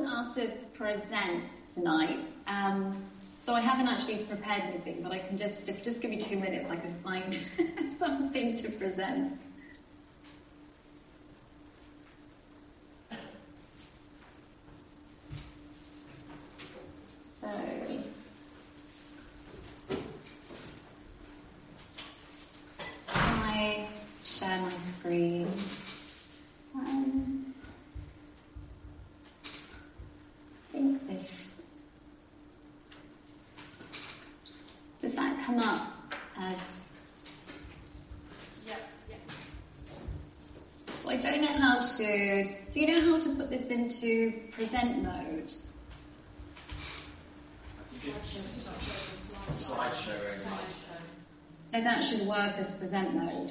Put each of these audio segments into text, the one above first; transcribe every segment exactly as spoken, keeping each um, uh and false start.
wasn't asked to present tonight, um, so I haven't actually prepared anything, but I can just, if just give me two minutes, I can find something to present. So, I share my screen. Um, I think this, does that come up as, yeah, yeah. So I don't know how to, do you know how to put this into present mode? Slideshow. So that should work as present mode.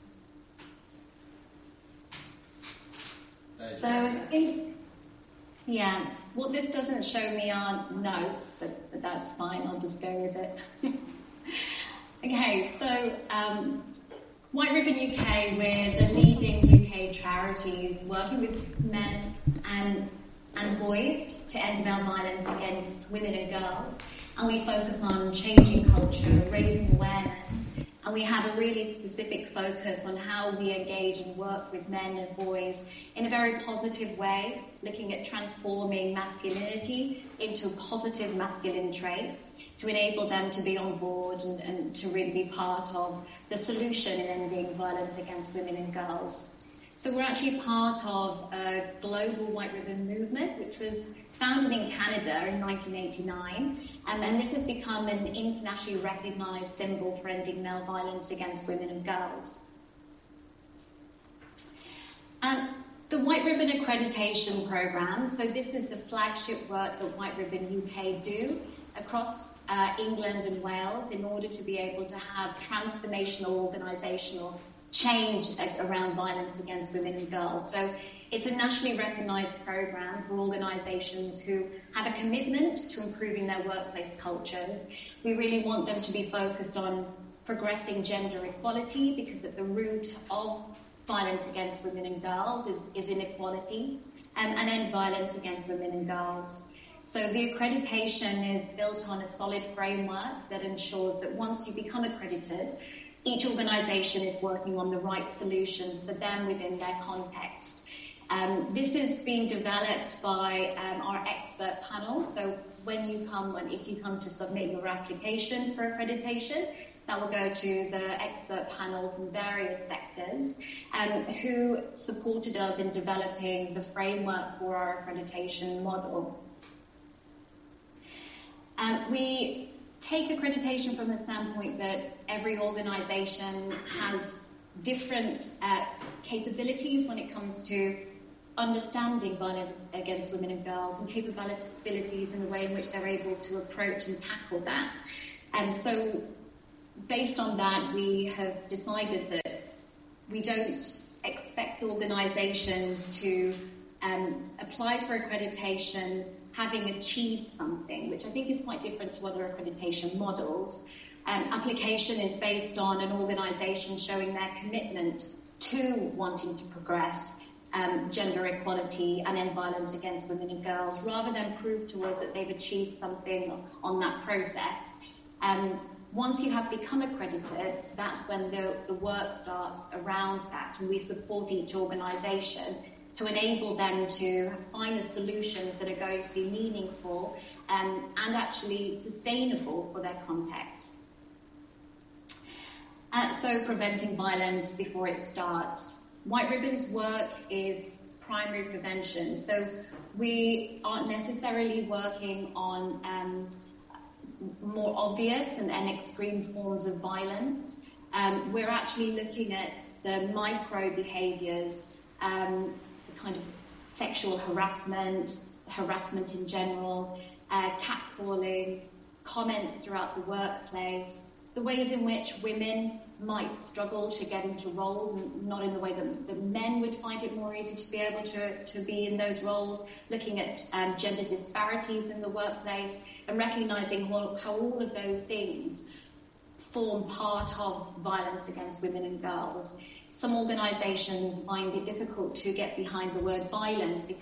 So I think, yeah, well, this doesn't show me our notes, but, but that's fine. I'll just go with it. Okay, so um, White Ribbon U K, we're the leading U K charity working with men and and boys to end male violence against women and girls. And we focus on changing culture, raising awareness, and we have a really specific focus on how we engage and work with men and boys in a very positive way, looking at transforming masculinity into positive masculine traits to enable them to be on board and, and to really be part of the solution in ending violence against women and girls. So we're actually part of a global White Ribbon movement, which was founded in Canada in nineteen eighty-nine, um, and this has become an internationally recognised symbol for ending male violence against women and girls. Um, the White Ribbon Accreditation Programme, so this is the flagship work that White Ribbon U K do across uh, England and Wales in order to be able to have transformational organisational change around violence against women and girls. So it's a nationally recognised programme for organisations who have a commitment to improving their workplace cultures. We really want them to be focused on progressing gender equality, because at the root of violence against women and girls is, is inequality, um, and end violence against women and girls. So the accreditation is built on a solid framework that ensures that once you become accredited, each organisation is working on the right solutions for them within their context. Um, this is being developed by um, our expert panel. So when you come, when if you come to submit your application for accreditation, that will go to the expert panel from various sectors, um, who supported us in developing the framework for our accreditation model. Um, we take accreditation from the standpoint that every organisation has different uh, capabilities when it comes to understanding violence against women and girls, and capabilities in the way in which they're able to approach and tackle that. And um, so based on that, we have decided that we don't expect organisations to um, apply for accreditation having achieved something, which I think is quite different to other accreditation models. Um, application is based on an organisation showing their commitment to wanting to progress um, gender equality and end violence against women and girls, rather than prove to us that they've achieved something on that process. Um, once you have become accredited, that's when the, the work starts around that, and we support each organisation to enable them to find the solutions that are going to be meaningful um, and actually sustainable for their context. Uh, so preventing violence before it starts. White Ribbon's work is primary prevention. So we aren't necessarily working on um, more obvious and, and extreme forms of violence. Um, we're actually looking at the micro behaviours, um, kind of sexual harassment, harassment in general, uh, catcalling, comments throughout the workplace, the ways in which women might struggle to get into roles, and not in the way that, that men would find it more easy to be able to, to be in those roles, looking at um, gender disparities in the workplace, and recognising how, how all of those things form part of violence against women and girls. Some organisations find it difficult to get behind the word violence because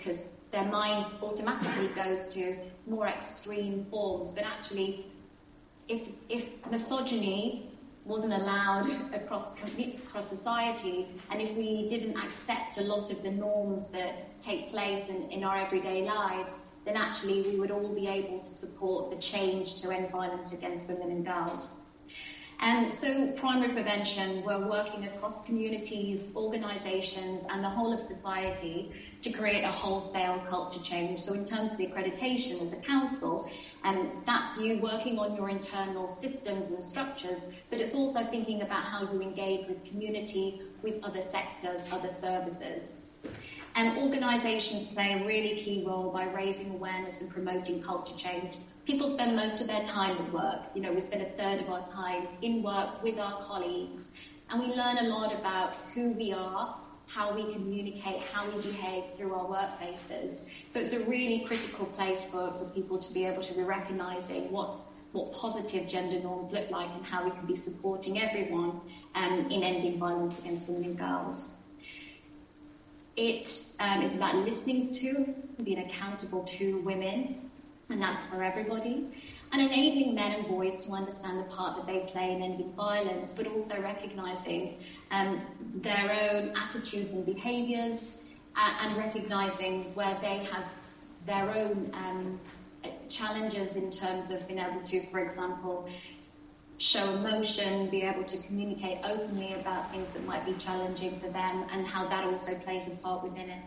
their mind automatically goes to more extreme forms. But actually, if if misogyny wasn't allowed across across society, and if we didn't accept a lot of the norms that take place in, in our everyday lives, then actually we would all be able to support the change to end violence against women and girls. And so primary prevention, we're working across communities, organisations and the whole of society to create a wholesale culture change. So in terms of the accreditation as a council, and that's you working on your internal systems and structures, but it's also thinking about how you engage with community, with other sectors, other services. And organisations play a really key role by raising awareness and promoting culture change. People spend most of their time at work. You know, we spend a third of our time in work with our colleagues, and we learn a lot about who we are, how we communicate, how we behave through our workplaces. So it's a really critical place for, for people to be able to be recognising what, what positive gender norms look like and how we can be supporting everyone um, in ending violence against women and girls. It um, is about listening to, being accountable to women, and that's for everybody, and enabling men and boys to understand the part that they play in ending violence, but also recognising um, their own attitudes and behaviours, uh, and recognising where they have their own um, challenges in terms of being able to, for example, show emotion, be able to communicate openly about things that might be challenging for them, and how that also plays a part within it.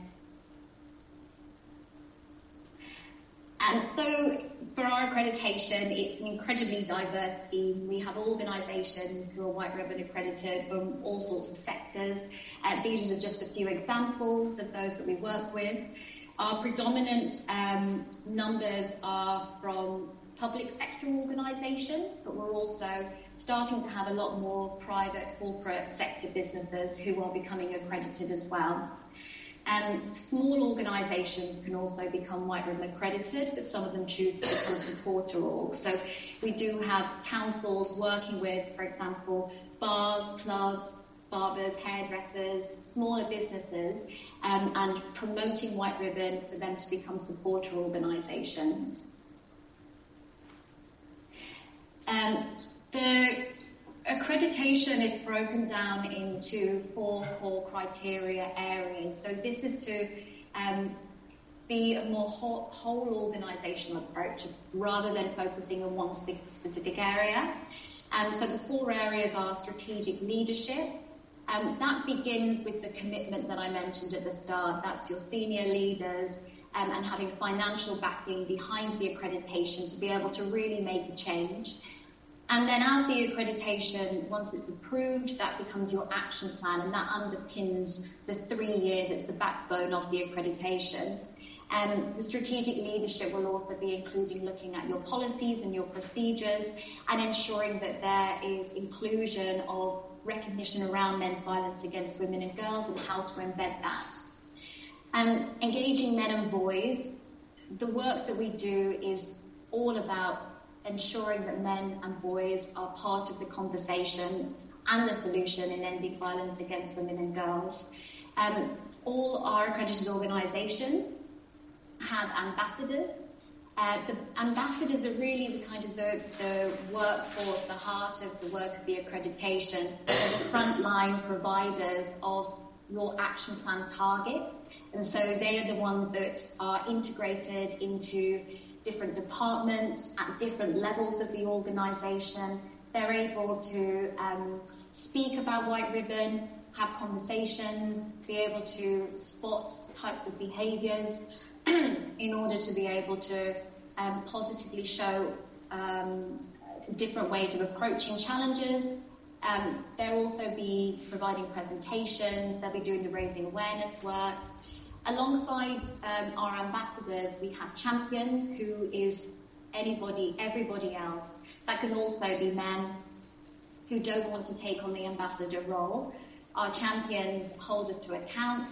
And so for our accreditation, it's an incredibly diverse scheme. We have organisations who are White Ribbon accredited from all sorts of sectors. Uh, these are just a few examples of those that we work with. Our predominant um, numbers are from public sector organisations, but we're also starting to have a lot more private corporate sector businesses who are becoming accredited as well. Um, small organisations can also become White Ribbon accredited, but some of them choose to become supporter orgs. So we do have councils working with, for example, bars, clubs, barbers, hairdressers, smaller businesses, um, and promoting White Ribbon for them to become supporter organisations. Um, the accreditation is broken down into four core criteria areas. So this is to um, be a more whole, whole organisational approach rather than focusing on one specific area. Um, so the four areas are strategic leadership. Um, that begins with the commitment that I mentioned at the start. That's your senior leaders um, and having financial backing behind the accreditation to be able to really make a change. And then as the accreditation, once it's approved, that becomes your action plan, and that underpins the three years. It's the backbone of the accreditation. Um, the strategic leadership will also be including looking at your policies and your procedures and ensuring that there is inclusion of recognition around men's violence against women and girls and how to embed that. And engaging men and boys, the work that we do is all about ensuring that men and boys are part of the conversation and the solution in ending violence against women and girls. Um, all our accredited organisations have ambassadors. Uh, the ambassadors are really the kind of the, the workforce, the heart of the work of the accreditation. They're the frontline providers of your action plan targets. And so they are the ones that are integrated into different departments at different levels of the organisation. They're able to um, speak about White Ribbon, have conversations, be able to spot types of behaviours in order to be able to um, positively show um, different ways of approaching challenges. Um, they'll also be providing presentations, they'll be doing the raising awareness work. Alongside um, our ambassadors, we have champions, who is anybody, everybody else. That can also be men who don't want to take on the ambassador role. Our champions hold us to account.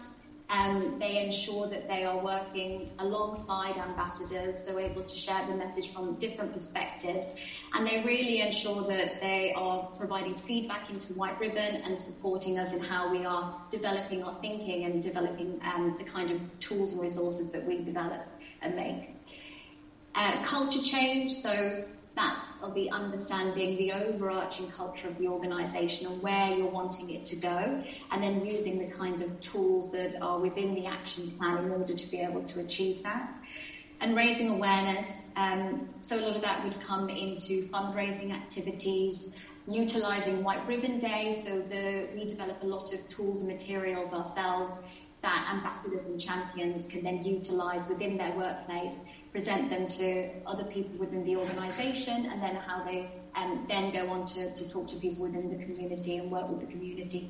Um, they ensure that they are working alongside ambassadors, so able to share the message from different perspectives. And they really ensure that they are providing feedback into White Ribbon and supporting us in how we are developing our thinking and developing um, the kind of tools and resources that we develop and make. Uh, culture change, so that will be understanding the overarching culture of the organisation and where you're wanting it to go, and then using the kind of tools that are within the action plan in order to be able to achieve that. And raising awareness, um, so a lot of that would come into fundraising activities, utilising White Ribbon Day, so the, we develop a lot of tools and materials ourselves that ambassadors and champions can then utilise within their workplace, present them to other people within the organisation, and then how they um, then go on to, to talk to people within the community and work with the community.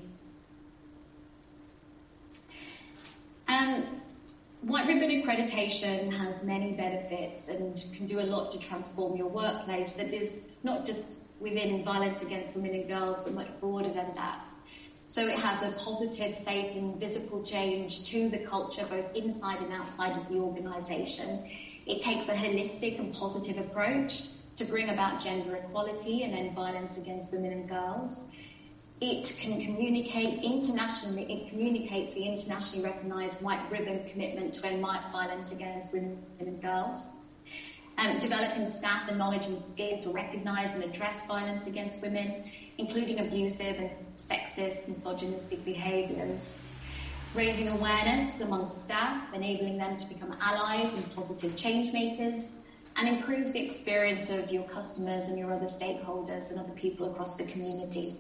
Um, White Ribbon accreditation has many benefits and can do a lot to transform your workplace that is not just within violence against women and girls, but much broader than that. So it has a positive, safe and visible change to the culture, both inside and outside of the organisation. It takes a holistic and positive approach to bring about gender equality and end violence against women and girls. It can communicate internationally, it communicates the internationally recognised White Ribbon commitment to end violence against women and girls. Um, developing staff the knowledge and skill to recognise and address violence against women, including abusive and sexist, misogynistic behaviours. Raising awareness amongst staff, enabling them to become allies and positive change makers, and improves the experience of your customers and your other stakeholders and other people across the community.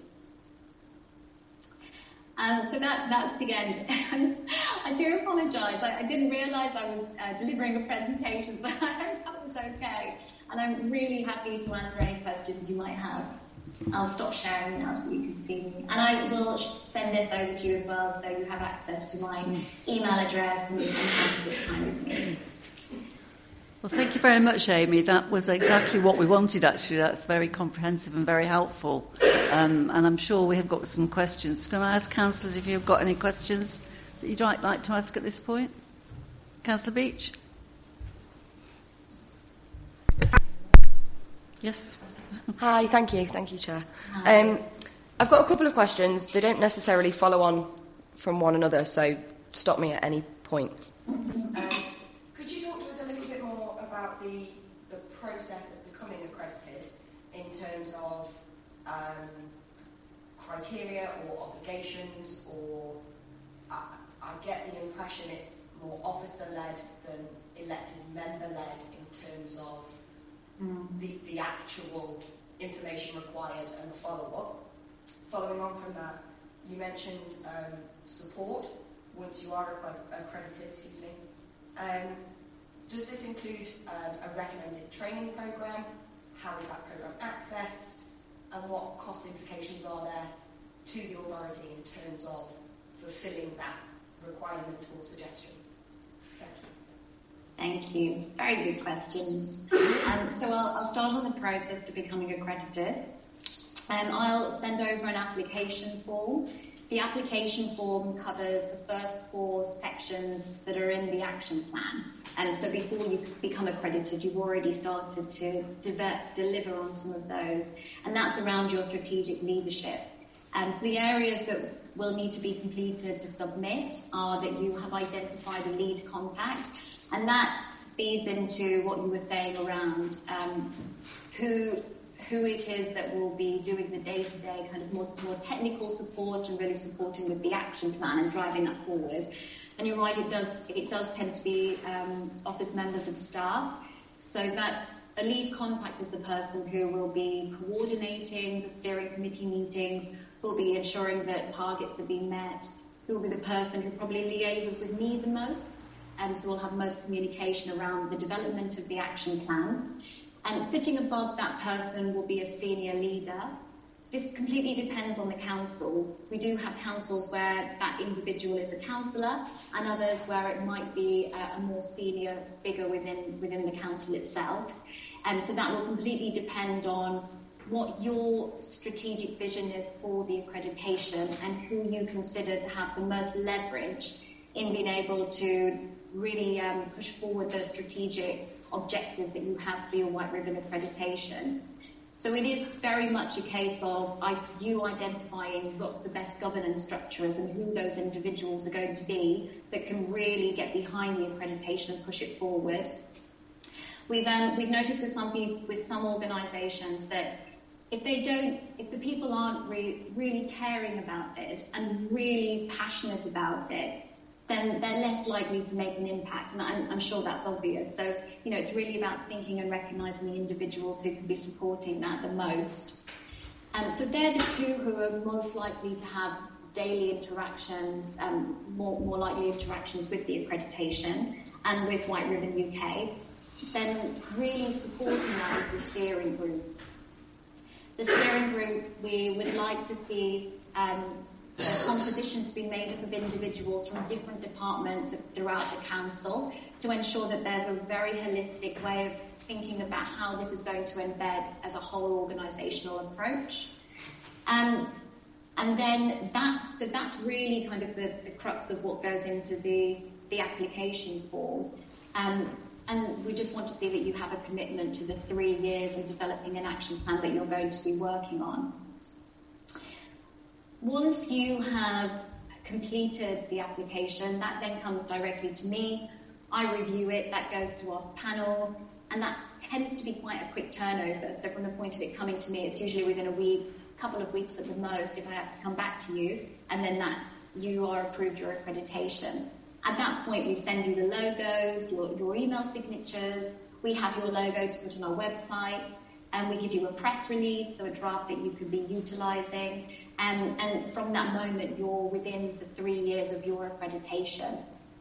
And so that, that's the end. I do apologise. I, I didn't realise I was uh, delivering a presentation, so I hope that was okay. And I'm really happy to answer any questions you might have. I'll stop sharing now so you can see me. And I will send this over to you as well, so you have access to my email address and you can have a good time with me. Well, thank you very much, Amy. That was exactly what we wanted, actually. That's very comprehensive and very helpful. Um, and I'm sure we have got some questions. Can I ask councillors if you've got any questions that you'd like, like to ask at this point? Councillor Beach? Yes? Hi, thank you. Thank you, Chair. Um, I've got a couple of questions. They don't necessarily follow on from one another, so stop me at any point. Um, could you talk to us a little bit more about the, the process of becoming accredited in terms of um, criteria or obligations, or I, I get the impression it's more officer-led than elected member-led in terms of mm. the, the actual information required and the follow-up. Following on from that, you mentioned um, support once you are accredited, excuse me. Um, does this include um, a recommended training programme? How is that programme accessed? And what cost implications are there to the authority in terms of fulfilling that requirement or suggestion? Thank you. Thank you. Very good questions. Um, so I'll, I'll start on the process to becoming accredited. Um, I'll send over an application form. The application form covers the first four sections that are in the action plan. And um, so before you become accredited, you've already started to de- deliver on some of those. And that's around your strategic leadership. Um, so the areas that will need to be completed to submit are that you have identified a lead contact. And that feeds into what you were saying around um, who who it is that will be doing the day-to-day kind of more, more technical support and really supporting with the action plan and driving that forward. And you're right, it does it does tend to be um, office members of staff. So that a lead contact is the person who will be coordinating the steering committee meetings, who will be ensuring that targets are being met, who will be the person who probably liaises with me the most, and so we'll have most communication around the development of the action plan. And sitting above that person will be a senior leader. This completely depends on the council. We do have councils where that individual is a councillor, and others where it might be a, a more senior figure within, within the council itself. And so that will completely depend on what your strategic vision is for the accreditation and who you consider to have the most leverage in being able to really um, push forward the strategic objectives that you have for your White Ribbon accreditation. So it is very much a case of I, you identifying what the best governance structure is and who those individuals are going to be that can really get behind the accreditation and push it forward. We've um, we've noticed with some people, with some organisations that if they don't, if the people aren't really really caring about this and really passionate about it, then they're less likely to make an impact, and I'm, I'm sure that's obvious. So, you know, it's really about thinking and recognising the individuals who can be supporting that the most. Um, so they're the two who are most likely to have daily interactions, um, more, more likely interactions with the accreditation and with White Ribbon U K. Then really supporting that is the steering group. The steering group, we would like to see um, a composition to be made up of individuals from different departments throughout the council to ensure that there's a very holistic way of thinking about how this is going to embed as a whole organisational approach. Um, and then that, so that's really kind of the, the crux of what goes into the, the application form. Um, and we just want to see that you have a commitment to the three years and developing an action plan that you're going to be working on. Once you have completed the application, that then comes directly to me. I review it, that goes to our panel, and that tends to be quite a quick turnover. So from the point of it coming to me, it's usually within a week, a couple of weeks at the most, if I have to come back to you, and then that you are approved your accreditation. At that point, we send you the logos, your, your email signatures, we have your logo to put on our website, and we give you a press release, so a draft that you could be utilising. And, and from that moment, you're within the three years of your accreditation.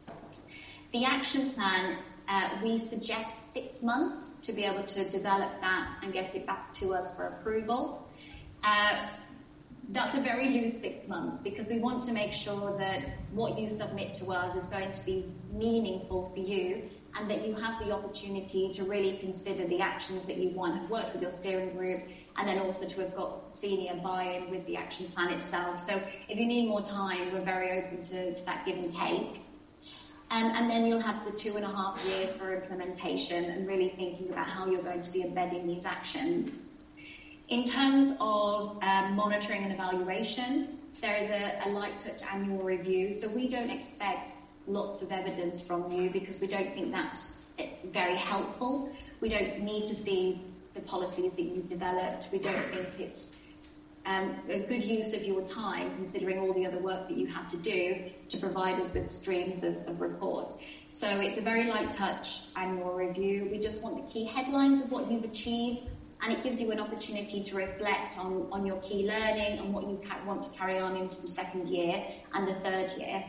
The action plan, uh, we suggest six months to be able to develop that and get it back to us for approval. Uh, that's a very loose six months because we want to make sure that what you submit to us is going to be meaningful for you and that you have the opportunity to really consider the actions that you want, have worked with your steering group, and then also to have got senior buy-in with the action plan itself. So if you need more time, we're very open to, to that give and take. Um, and then you'll have the two and a half years for implementation and really thinking about how you're going to be embedding these actions. In terms of um, monitoring and evaluation, there is a, a light touch annual review. So we don't expect lots of evidence from you because we don't think that's very helpful. We don't need to see the policies that you've developed. We don't think it's um, a good use of your time, considering all the other work that you have to do to provide us with streams of, of report. So it's a very light touch annual review. We just want the key headlines of what you've achieved, and it gives you an opportunity to reflect on, on your key learning and what you ca- want to carry on into the second year and the third year.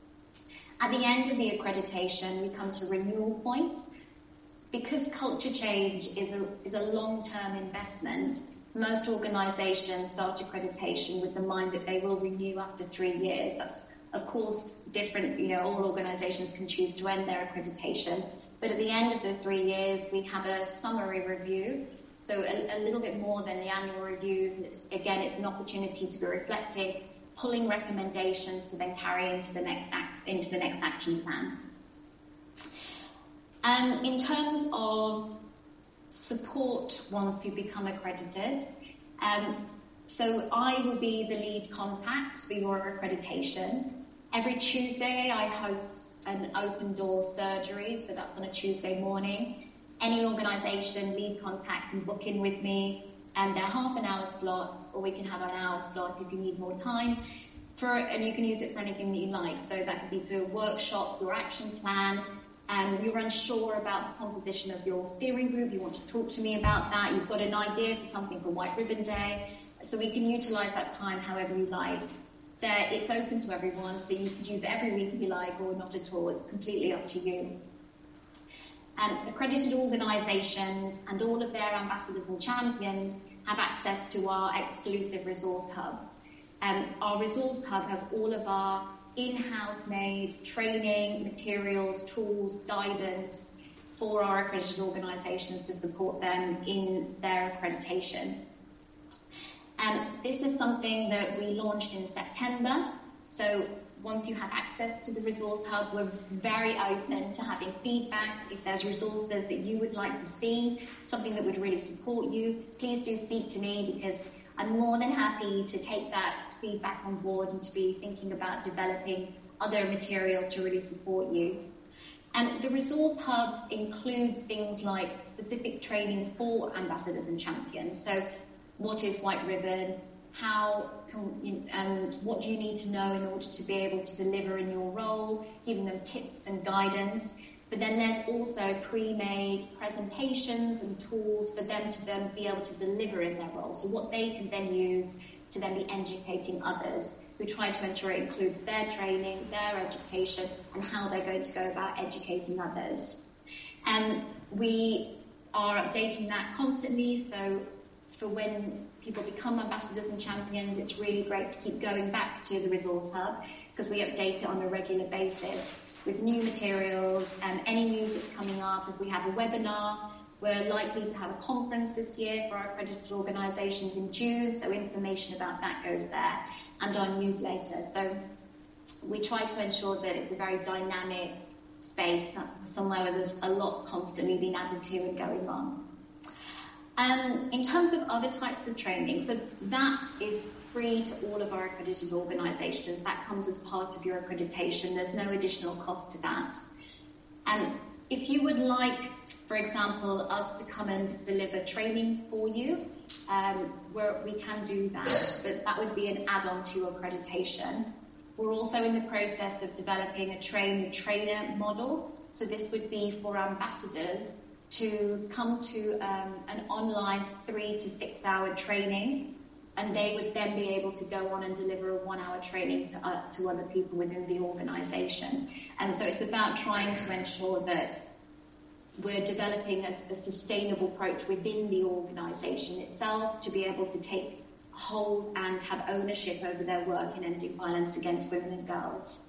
At the end of the accreditation, we come to renewal point. Because culture change is a, is a long-term investment, most organisations start accreditation with the mind that they will renew after three years. That's, of course, different. You know, all organisations can choose to end their accreditation. But at the end of the three years, we have a summary review. So a, a little bit more than the annual reviews. And it's, again, it's an opportunity to be reflecting, pulling recommendations to then carry into the next, act, into the next action plan. Um, in terms of support once you become accredited, um, so I will be the lead contact for your accreditation. Every Tuesday I host an open door surgery, so that's on a Tuesday morning. Any organisation, lead contact can book in with me, and they're half an hour slots, or we can have an hour slot if you need more time. For, and you can use it for anything that you like, so that could be to workshop your action plan. Um, you're unsure about the composition of your steering group, you want to talk to me about that, you've got an idea for something for White Ribbon Day, so we can utilise that time however you like. There, it's open to everyone, so you could use it every week if you like, or not at all, it's completely up to you. Um, accredited organisations and all of their ambassadors and champions have access to our exclusive resource hub. Um, our resource hub has all of our in-house made training, materials, tools, guidance for our accredited organisations to support them in their accreditation. Um, this is something that we launched in September. So once you have access to the Resource Hub, we're very open to having feedback. If there's resources that you would like to see, something that would really support you, please do speak to me, because I'm more than happy to take that feedback on board and to be thinking about developing other materials to really support you. And the Resource Hub includes things like specific training for ambassadors and champions. So what is White Ribbon? How can you, and what do you need to know in order to be able to deliver in your role, giving them tips and guidance. But then there's also pre-made presentations and tools for them to then be able to deliver in their role. So what they can then use to then be educating others. So we try to ensure it includes their training, their education, and how they're going to go about educating others. And we are updating that constantly. So for when people become ambassadors and champions, it's really great to keep going back to the Resource Hub, because we update it on a regular basis with new materials and any news that's coming up. If we have a webinar, we're likely to have a conference this year for our accredited organisations in June, so information about that goes there, and our newsletter. So we try to ensure that it's a very dynamic space, somewhere where there's a lot constantly being added to and going on. Um, in terms of other types of training, so that is free to all of our accredited organisations. That comes as part of your accreditation. There's no additional cost to that. Um, if you would like, for example, us to come and deliver training for you, um, where we can do that, but that would be an add-on to your accreditation. We're also in the process of developing a train-trainer model. So this would be for ambassadors to come to um, an online three to six hour training, and they would then be able to go on and deliver a one hour training to, uh, to other people within the organisation. And so it's about trying to ensure that we're developing a, a sustainable approach within the organisation itself to be able to take hold and have ownership over their work in ending violence against women and girls.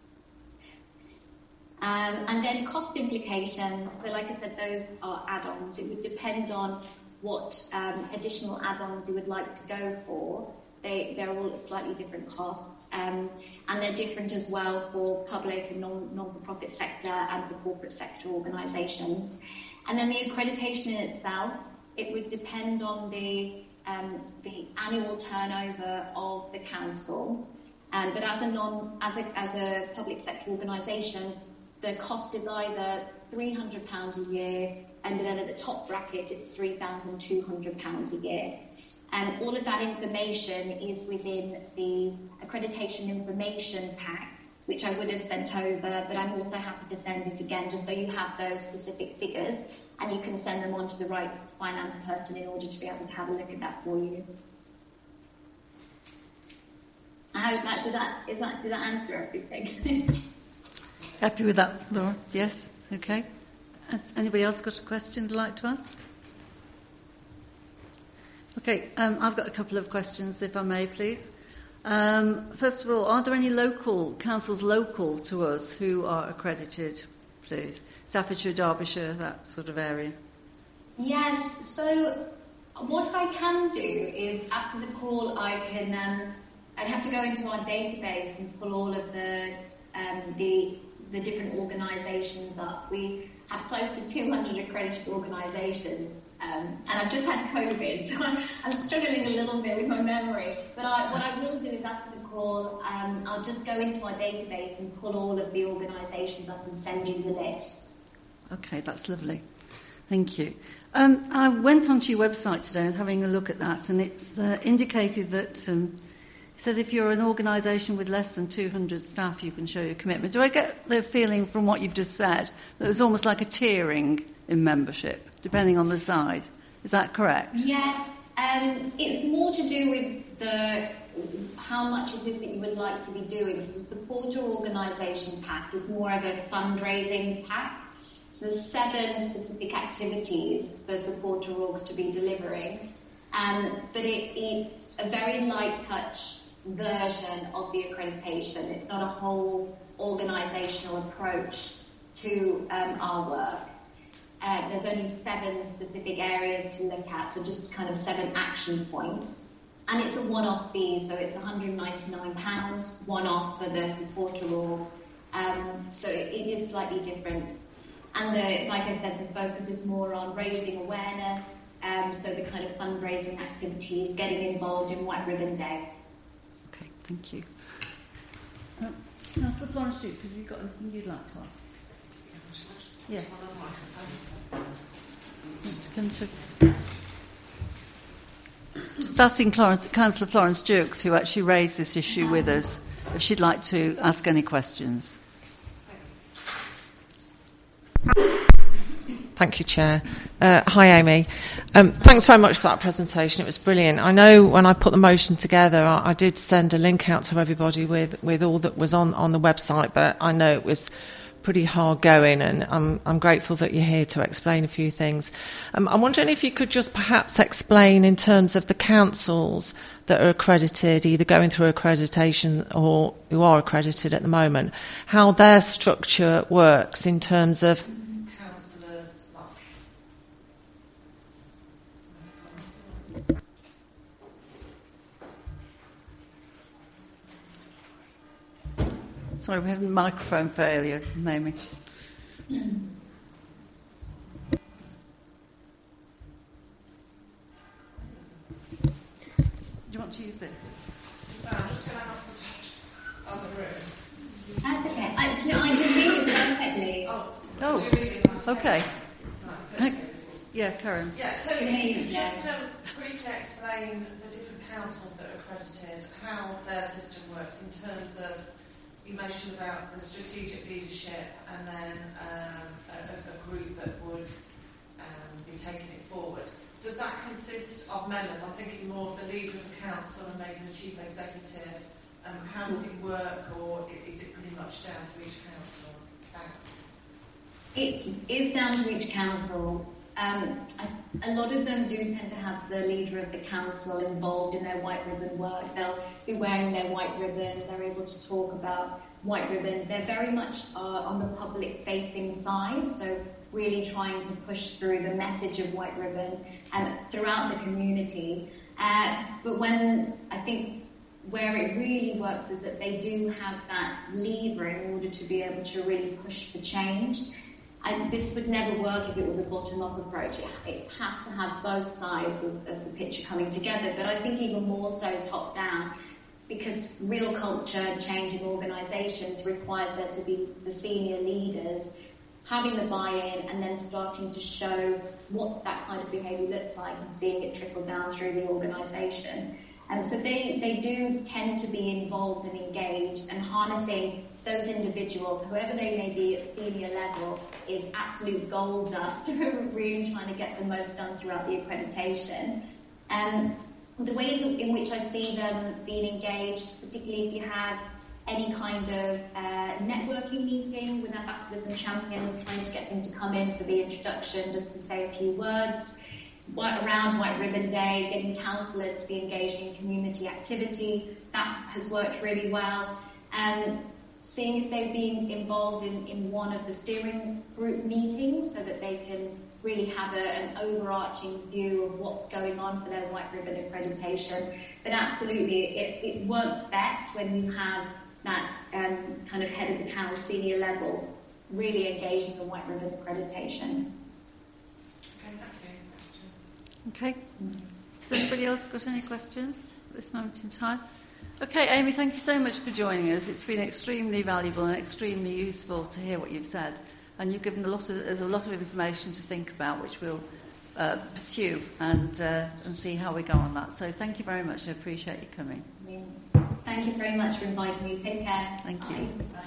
Um, and then cost implications, so like I said, those are add-ons. It would depend on what um, additional add-ons you would like to go for. They, they're all at slightly different costs, um, and they're different as well for public and non, non-for-profit sector and for corporate sector organisations. And then the accreditation in itself, it would depend on the, um, the annual turnover of the council. Um, but as a, non, as a, as a public sector organisation, the cost is either three hundred pounds a year, and then at the top bracket, it's three thousand two hundred pounds a year. And all of that information is within the accreditation information pack, which I would have sent over, but I'm also happy to send it again, just so you have those specific figures, and you can send them on to the right finance person in order to be able to have a look at that for you. I hope that, did that, is that, did that answer everything? Happy with that, Laura? Yes? Okay. Has anybody else got a question they'd like to ask? Okay, um, I've got a couple of questions, if I may, please. Um, first of all, are there any local, councils local to us who are accredited, please? Staffordshire, Derbyshire, that sort of area. Yes, so what I can do is, after the call, I can, um, I'd have to go into our database and pull all of the, um, the the different organisations up. We have close to two hundred accredited organisations, um, and I've just had COVID, so I'm, I'm struggling a little bit with my memory. But I, what I will do is, after the call, um, I'll just go into our database and pull all of the organisations up and send you the list. Okay, that's lovely. Thank you. Um, I went onto your website today and having a look at that, and it's uh, indicated that um, it says if you're an organisation with less than two hundred staff, you can show your commitment. Do I get the feeling from what you've just said that it's almost like a tiering in membership, depending on the size? Is that correct? Yes. Um, it's more to do with the how much it is that you would like to be doing. So the supporter organisation pack is more of a fundraising pack. So there's seven specific activities for supporter orgs to be delivering. Um, but it, it's a very light touch version of the accreditation. It's not a whole organisational approach to um, our work. Uh, there's only seven specific areas to look at, so just kind of seven action points. And it's a one-off fee, so it's one hundred ninety-nine pounds, one-off for the supporter role. Um, so it, it is slightly different. And the, like I said, the focus is more on raising awareness, um, so the kind of fundraising activities, getting involved in White Ribbon Day. Okay, thank you. Uh, Councillor Florence Dukes, have you got anything you'd like to ask? Yeah. Come to... Just asking Florence, Councillor Florence Dukes, who actually raised this issue with us, if she'd like to ask any questions. Thank you, Chair. Uh, hi, Amy. Um, thanks very much for that presentation. It was brilliant. I know when I put the motion together, I, I did send a link out to everybody with, with all that was on, on the website, but I know it was pretty hard going, and I'm, I'm grateful that you're here to explain a few things. Um, I'm wondering if you could just perhaps explain in terms of the councils that are accredited, either going through accreditation or who are accredited at the moment, how their structure works in terms of councillors. Sorry, we had a microphone failure, Mamie. Do you want to use this? So I'm just going to have to touch on the room. That's okay. I, do you know, I can read it perfectly. Oh, Oh, do you read it? okay. Right, Yeah, Karen. yeah, so if you could just um, briefly explain the different councils that are accredited, how their system works in terms of, you mentioned about the strategic leadership and then um, a, a group that would um, be taking it forward. Does that consist of members? I'm thinking more of the leader of the council and maybe the chief executive. Um, how does it work, or is it pretty much down to each council? Thanks. It is down to each council. Um, I, a lot of them do tend to have the leader of the council involved in their white ribbon work. They'll be wearing their white ribbon, they're able to talk about white ribbon. They're very much uh, on the public-facing side, so really trying to push through the message of white ribbon and throughout the community. Uh, but when, I think, where it really works is that they do have that lever in order to be able to really push for change. And this would never work if it was a bottom-up approach. It, it has to have both sides of, of the picture coming together, but I think even more so top-down, because real culture change in organisations requires there to be the senior leaders having the buy-in and then starting to show what that kind of behaviour looks like and seeing it trickle down through the organisation. And so they, they do tend to be involved and engaged, and harnessing those individuals, whoever they may be at senior level, is absolute gold dust for really trying to get the most done throughout the accreditation. Um, the ways in which I see them being engaged, particularly if you have any kind of uh, networking meeting with ambassadors and champions, trying to get them to come in for the introduction just to say a few words. Around White Ribbon Day, getting councillors to be engaged in community activity, that has worked really well. And seeing if they've been involved in, in one of the steering group meetings so that they can really have a, an overarching view of what's going on for their White Ribbon accreditation. But absolutely, it, it works best when you have that um, kind of head of the council, senior level, really engaging in White Ribbon accreditation. Okay. Has anybody else got any questions at this moment in time? Okay, Amy, thank you so much for joining us. It's been extremely valuable and extremely useful to hear what you've said. And you've given a lot of, there's a lot of information to think about, which we'll uh, pursue and, uh, and see how we go on that. So thank you very much. I appreciate you coming. Thank you very much for inviting me. Take care. Thank you.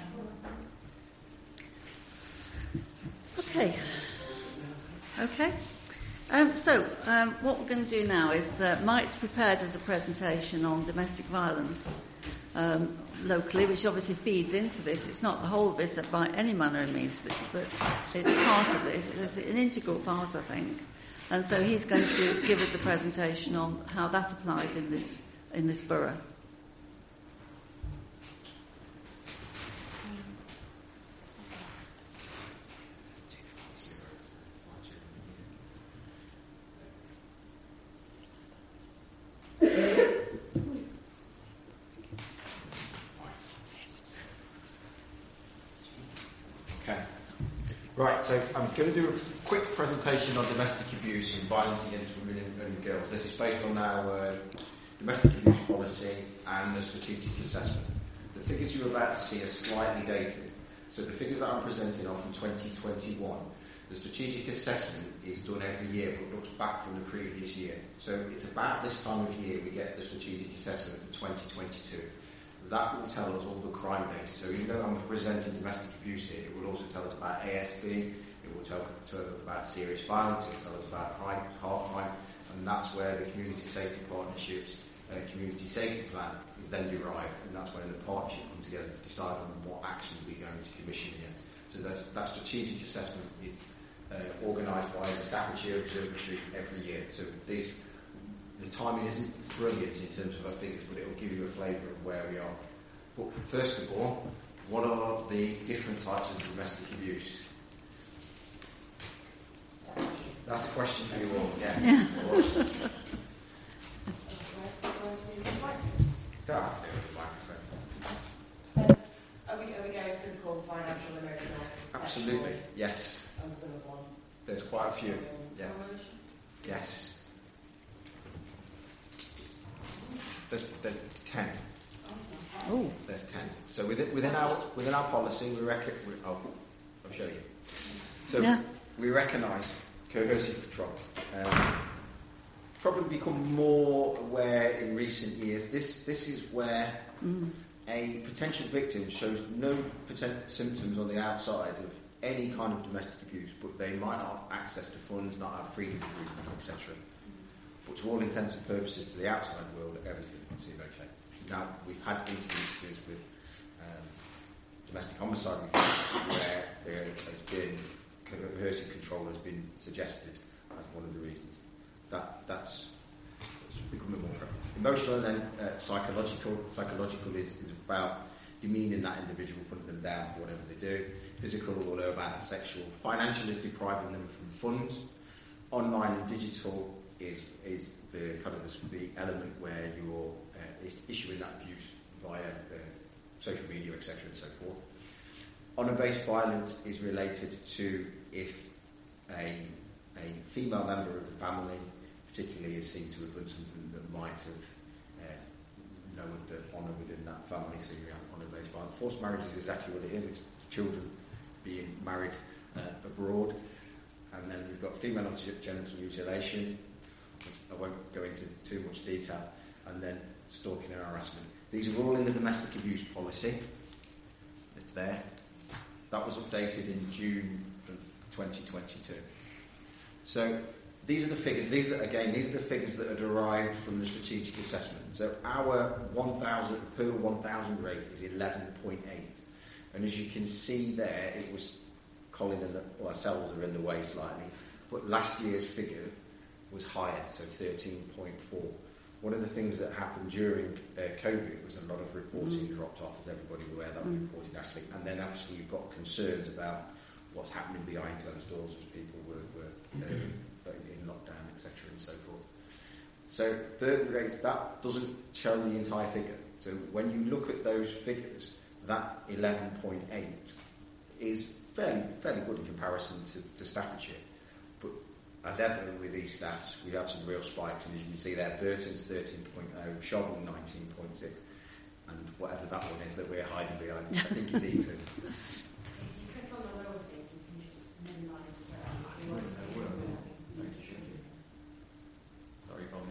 Bye. Okay. Okay. Um, so, um, what we're going to do now is uh, Mike's prepared as a presentation on domestic violence um, locally, which obviously feeds into this. It's not the whole of this by any manner of means, but, but it's part of this. It's an integral part, I think. And so he's going to give us a presentation on how that applies in this in this borough. Right, so I'm going to do a quick presentation on domestic abuse and violence against women and, and girls. This is based on our uh, domestic abuse policy and the strategic assessment. The figures you're about to see are slightly dated. So the figures that I'm presenting are from twenty twenty-one. The strategic assessment is done every year, but looks back from the previous year. So it's about this time of year we get the strategic assessment for twenty twenty-two. That will tell us all the crime data. So even though I'm presenting domestic abuse here, it will also tell us about A S B, it will tell, tell us about serious violence, it will tell us about crime, car crime, and that's where the community safety partnerships, uh, community safety plan is then derived, and that's when the partnership comes together to decide on what actions we're going to commission against. So that's, that strategic assessment is uh, organised by the Staffordshire Observatory every year. So this, the timing isn't brilliant in terms of our figures, but it will give you a flavour of where we are. But first of all, what are the different types of domestic abuse? That's a question for you all, yes. Yeah. Don't have to do it with the microphone. Um, are, we, are we going physical, financial, emotional? Absolutely, sexual, yes. and some of one? There's quite a few. Yeah. Coercion? Yes. There's there's ten. Oh. There's ten. So within within our within our policy, we reckon. We, oh, I'll show you. So Yeah. we recognise coercive control. Um, probably become more aware in recent years. This this is where Mm. a potential victim shows no potent symptoms on the outside of any kind of domestic abuse, but they might not have access to funds, not have freedom of movement, et cetera. But to all intents and purposes, to the outside world, everything seems okay. Now, we've had instances with um, domestic homicide where there has been coercive control has been suggested as one of the reasons. That that's becoming more prevalent. Emotional and then uh, psychological. Psychological is, is about demeaning that individual, putting them down for whatever they do. Physical, all about sexual. Financial is depriving them from funds. Online and digital is is the kind of the, the element where you're uh, issuing that abuse via uh, social media, et cetera, and so forth. Honour-based violence is related to if a a female member of the family, particularly, is seen to have done something that might have uh, lowered the honour within that family. So you have honour-based violence. Forced marriages is actually what it is. It's children being married uh, abroad, and then we've got female genital mutilation. I won't go into too much detail, and then stalking and harassment. These are all in the domestic abuse policy. It's there. That was updated in June of twenty twenty-two. So these are the figures. These are, again, these are the figures that are derived from the strategic assessment. So our one thousand per one thousand rate is eleven point eight, and as you can see there, it was Colin and the, ourselves are in the way slightly, but last year's figure was higher, so thirteen point four. One of the things that happened during uh, COVID was a lot of reporting mm. dropped off, as everybody aware that mm. reporting actually, and then actually you've got concerns about what's happening behind closed doors as people were, were uh, in lockdown, et cetera, and so forth. So burglary rates, that doesn't show the entire figure. So when you look at those figures, that eleven point eight is fairly fairly good in comparison to, to Staffordshire. But as ever with these stats, we have some real spikes, and as you can see there, Burton's thirteen point oh, Shobble nineteen point six, and whatever that one is that we're hiding behind, I think it's Eton. If you click on the lower thing, you can just minimise that. If you want to see what's happening. Sorry, Colin.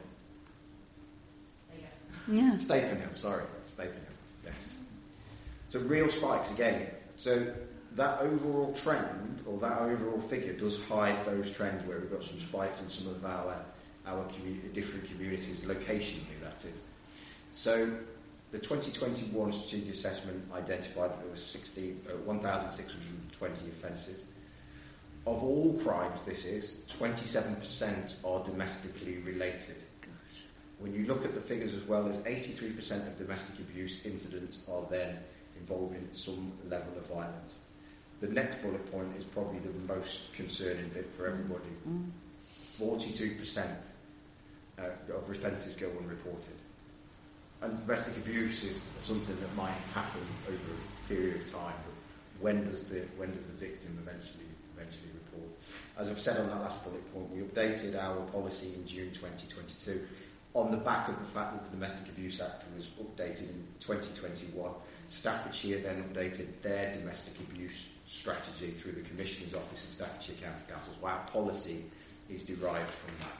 There you go. Yeah. Stapenhill, sorry, Stapenhill, yes. So real spikes again. So that overall trend, or that overall figure, does hide those trends where we've got some spikes in some of our our community, different communities, locationally, that is. So the twenty twenty-one strategic assessment identified that there was sixteen, uh, one thousand six hundred twenty offences. Of all crimes, this is, twenty-seven percent are domestically related. Gosh. When you look at the figures as well, as eighty-three percent of domestic abuse incidents are then involving some level of violence. The next bullet point is probably the most concerning bit for everybody. Mm. forty-two percent uh, of offences go unreported. And domestic abuse is something that might happen over a period of time, but when does the when does the victim eventually eventually report. As I've said on that last bullet point, we updated our policy in June twenty twenty-two on the back of the fact that the Domestic Abuse Act was updated in twenty twenty-one. Staffordshire then updated their domestic abuse strategy through the Commissioner's Office and Staffordshire County Council. So our policy is derived from that.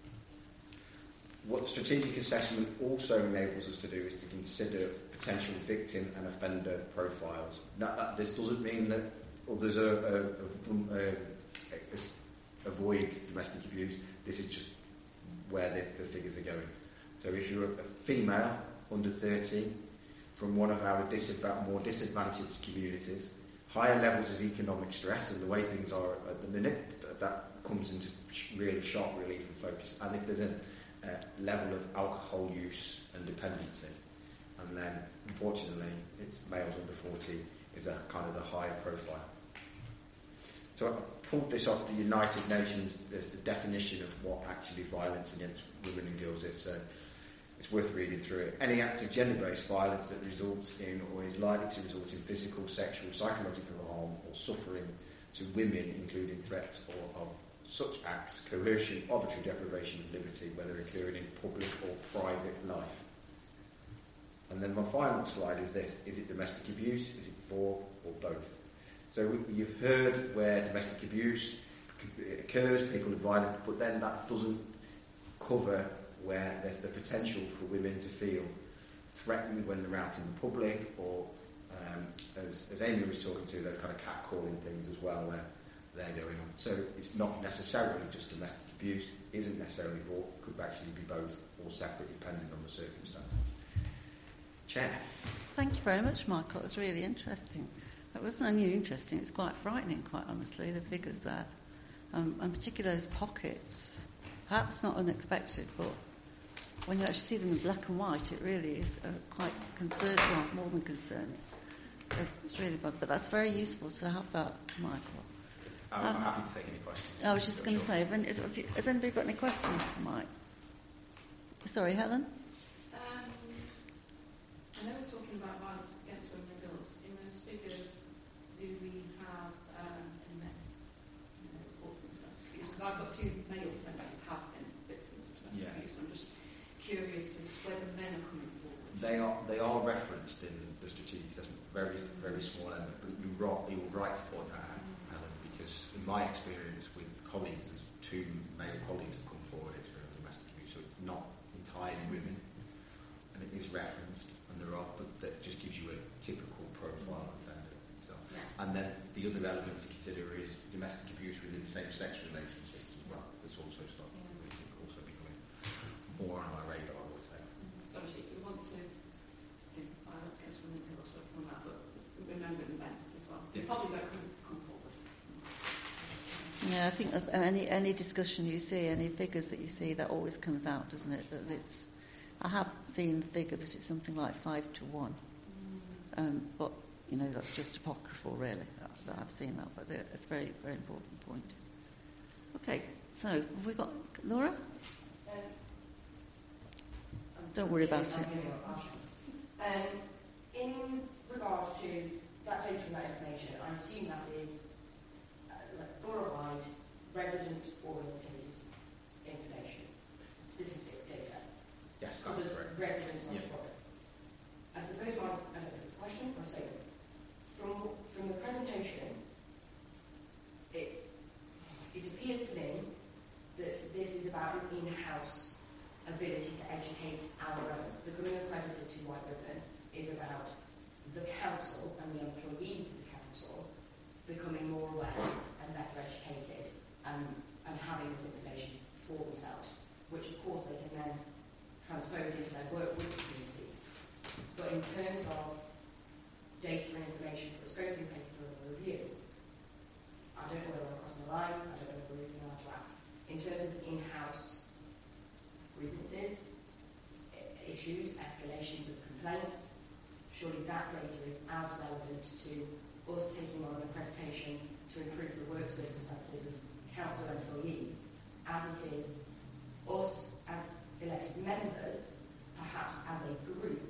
What the strategic assessment also enables us to do is to consider potential victim and offender profiles. Now, that, this doesn't mean that others are, are, are, are, avoid domestic abuse. This is just where the, the figures are going. So if you're a female under thirteen from one of our disadva- more disadvantaged communities, higher levels of economic stress, and the way things are at the minute, that comes into really sharp relief and focus. And if there's a uh, level of alcohol use and dependency, and then unfortunately it's males under forty is a kind of the higher profile. So I pulled this off the United Nations as the definition of what actually violence against women and girls is. So it's worth reading through it. Any act of gender-based violence that results in or is likely to result in physical, sexual, psychological harm or suffering to women, including threats or of such acts, coercion, arbitrary deprivation of liberty, whether occurring in public or private life. And then my final slide is this: is it domestic abuse? Is it for or both? So we, you've heard where domestic abuse occurs, people are violent, but then that doesn't cover where there's the potential for women to feel threatened when they're out in the public, or um, as, as Amy was talking to, those kind of catcalling things as well where they're going on. So it's not necessarily just domestic abuse, isn't necessarily for, could actually be both or separate depending on the circumstances. Chair. Thank you very much, Michael. It was really interesting. It wasn't only interesting, it's quite frightening, quite honestly, the figures there. Um, and particularly those pockets. Perhaps not unexpected, but when you actually see them in black and white, it really is uh, quite concerning, well, more than concerning. So it's really bad. But that's very useful to have that, Michael. I'm um, happy to take any questions. I was just going to sure. say, have any, is, have you, has anybody got any questions for Mike? Sorry, Helen? Um, I know we're talking about violence against women and girls. In those figures, do we have um, any men you know, reports of domestic abuse? Because I've got two male friends who have been victims of domestic Yeah. abuse. I'm just curious as to whether men are coming forward. They are they are referenced in the strategic assessment, very very small element, but you right, you were right to point that out, Helen, because in my experience with colleagues, there's two male colleagues have come forward experiencing domestic abuse, so it's not entirely women, and it is referenced, and there are, but that just gives you a typical profile of offender itself. Yeah. And then the other element to consider is domestic abuse within same-sex relationships as well. That's also starting yeah. also becoming more on our radar, I would say. So obviously we want to think violence against women and girls from that, but remember the men as well. They Yes. probably don't come, come forward. Yeah, I think of any any discussion you see, any figures that you see, that always comes out, doesn't it? That it's, I have seen the figure that it's something like five to one, um, but you know that's just apocryphal, really. That I've seen that, but it's a very very important point. Okay, so have we got Laura? Um, Don't worry about it. Um, in regard to that data and that information, I assume that is uh, like borough-wide, resident-orientated information, statistics data. Yes, So that's there's correct. residents on Yeah. the borough. I suppose my, I don't know if it's a question or a statement. From, from the presentation, it, it appears to me that this is about an in-house ability to educate our own. Becoming accredited to White Ribbon is about the council and the employees of the council becoming more aware and better educated and, and having this information for themselves, which of course they can then transpose into their work with the communities. But in terms of data and information for a scoping paper for a review, I don't know whether we're crossing the line, I don't know whether we're looking at to ask. In terms of in-house grievances, issues, escalations of complaints, surely that data is as relevant to us taking on accreditation to improve the work circumstances of council employees as it is us as elected members, perhaps as a group,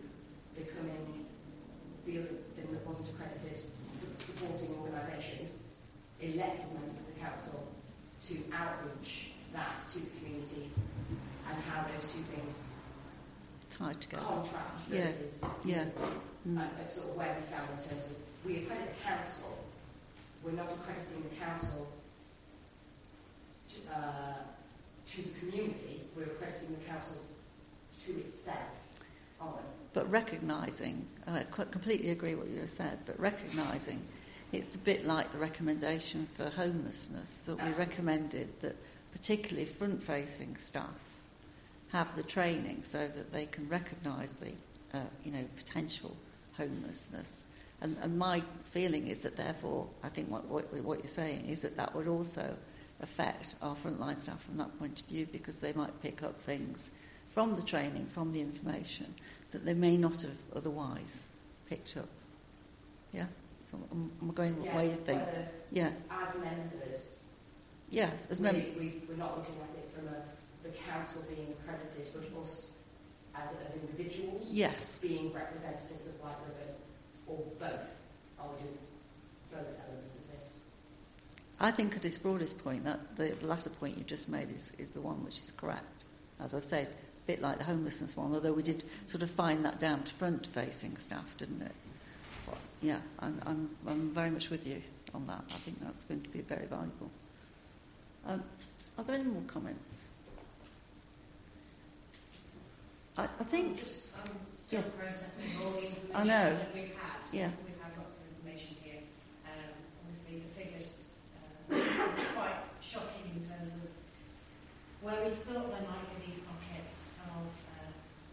becoming the other thing that wasn't accredited, supporting organisations elected members of the council to outreach that to the communities, and how those two things tied together. contrast Yeah. versus Yeah. Mm. uh, uh, sort of where we stand in terms of we accredit the council, we're not accrediting the council to, uh, to the community, we're accrediting the council to itself, aren't we? But recognising, I quite completely agree with what you said, but recognising it's a bit like the recommendation for homelessness that we recommended that particularly front-facing staff have the training so that they can recognise the, uh, you know, potential homelessness. And, and my feeling is that, therefore, I think what, what, what you're saying is that that would also affect our frontline staff from that point of view, because they might pick up things from the training, from the information, that they may not have otherwise picked up. Yeah? So I'm, I'm going Yeah, what way you think. whether Yeah. as members, Yes, as we, members. we, we're not looking at it from a, the council being accredited, but us as, as individuals Yes. being representatives of White Ribbon, or both. Are we doing both elements of this? I think at its broadest point, that the latter point you just made is, is the one which is correct. As I've said, a bit like the homelessness one, although we did sort of find that down to front-facing staff, didn't it? But yeah, I'm, I'm, I'm very much with you on that. I think that's going to be very valuable. Um, are there any more comments? I, I think... I'm just I'm still Yeah. processing all the information I know. that we've had. Yeah. We've had lots of information here. Um, obviously, the figures uh, were quite shocking in terms of where we thought there might be these pockets of uh,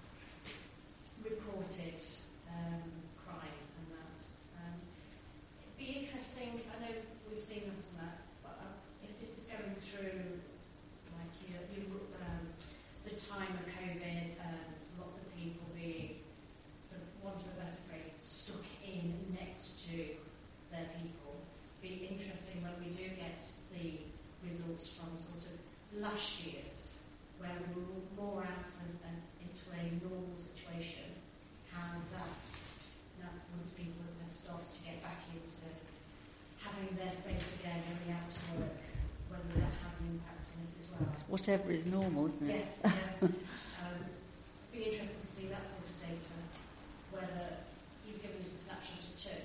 reported um, crime and that. Um, it'd be interesting, I know we've seen that and that, but uh, if this is going through, like you, you um, the time of COVID and lots of people being, for want of a better phrase, stuck in next to their people, be interesting when we do get the results from sort of last year's, where we were more out and, and into a normal situation, how that, that once people have started to get back into having their space again, going out to work, whether that had an impact on it as well. It's whatever is normal, isn't it? Yes, yeah. um, it'd be interesting to see that sort of data, whether you've given us a snapshot of two,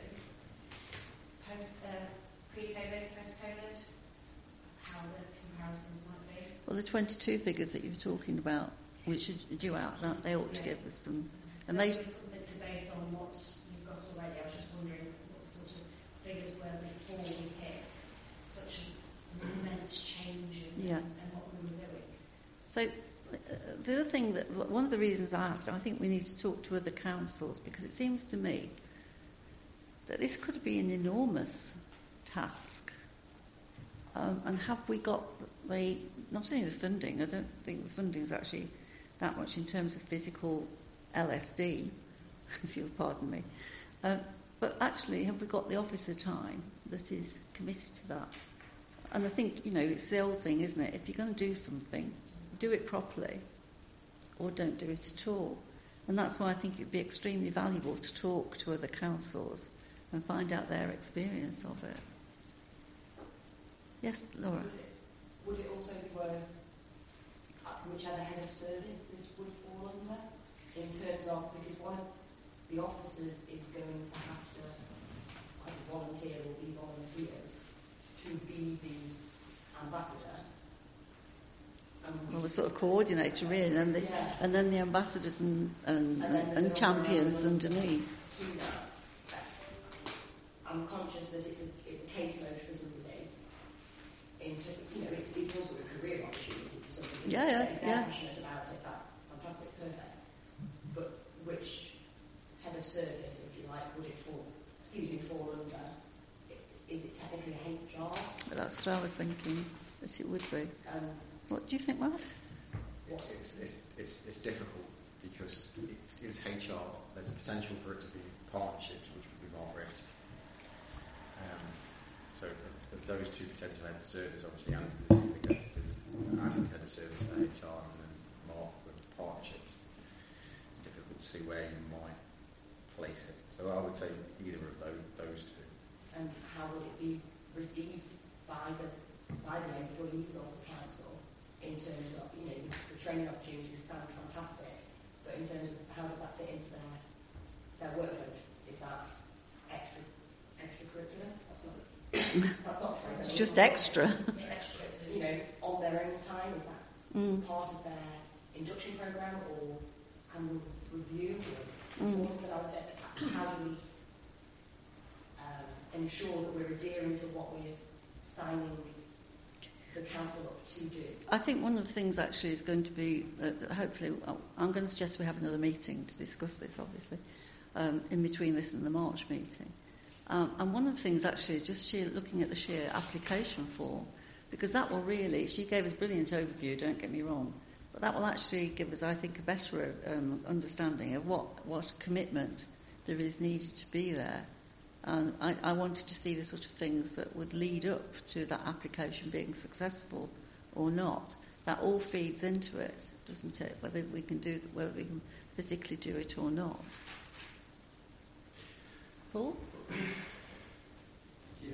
post, uh, pre-COVID, post-COVID, how the comparisons might be. Well, the twenty-two figures that you were talking about, which are due out, that they ought to give us some... And they, Maybe something to base on what you've got already. I was just wondering what sort of figures were before we hit such an immense change in, Yeah. in what we were doing. So uh, the other thing that, one of the reasons I asked, I think we need to talk to other councils, because it seems to me that this could be an enormous task. Um, and have we got the, not only the funding, I don't think the funding is actually that much in terms of physical L S D, if you'll pardon me, uh, but actually have we got the officer time that is committed to that? And I think, you know, it's the old thing, isn't it? If you're going to do something, do it properly or don't do it at all. And that's why I think it would be extremely valuable to talk to other councils and find out their experience of it. Yes, Laura? Would it, would it also be where uh, whichever head of service this would fall under, in terms of, because one of the officers is going to have to like, volunteer or be volunteered to be the ambassador. And we Well, the sort of coordinator really, and then the, yeah. and then the ambassadors and, and, And then and, there's and an champions organisation underneath. to that. I'm conscious that it's a, it's a caseload for somebody. Into, you know, it's, it's also a career opportunity for somebody. Yeah, yeah, If they're yeah. passionate about it, that's fantastic, perfect. But which head of service, if you like, would it fall, excuse me, fall under? Is it technically H R? But that's what I was thinking, that it would be. Um, What do you think, Mark? It's, it's, it's, it's difficult because it is H R. There's a potential for it to be partnerships, which would be more risk. Um, so if, if those two potential heads of service, obviously Andy's the chief executive, Andy's head of service for H R, and then Mark for partnerships. It's difficult to see where you might place it. So I would say either of those, those two. and how would it be received by the by the employees of the council in terms of, you know, the, the training opportunities sound fantastic, but in terms of how does that fit into their their workload? Is that extra extracurricular? That's not that's not a phrase. It's just extra. Extra, you know, on their own time. Is that Mm. part of their induction program or annual review or performance analysis? How do we um, ensure that we're adhering to what we're signing the council up to do? I think one of the things actually is going to be, uh, hopefully, I'm going to suggest we have another meeting to discuss this, obviously, um, in between this and the March meeting. Um, and one of the things actually is just sheer, looking at the sheer application form, because that will really, she gave us a brilliant overview, don't get me wrong, but that will actually give us, I think, a better um, understanding of what, what commitment there is needed to be there. And I, I wanted to see the sort of things that would lead up to that application being successful or not. That all feeds into it, doesn't it? Whether we can do, whether we can physically do it or not. Paul? Yeah.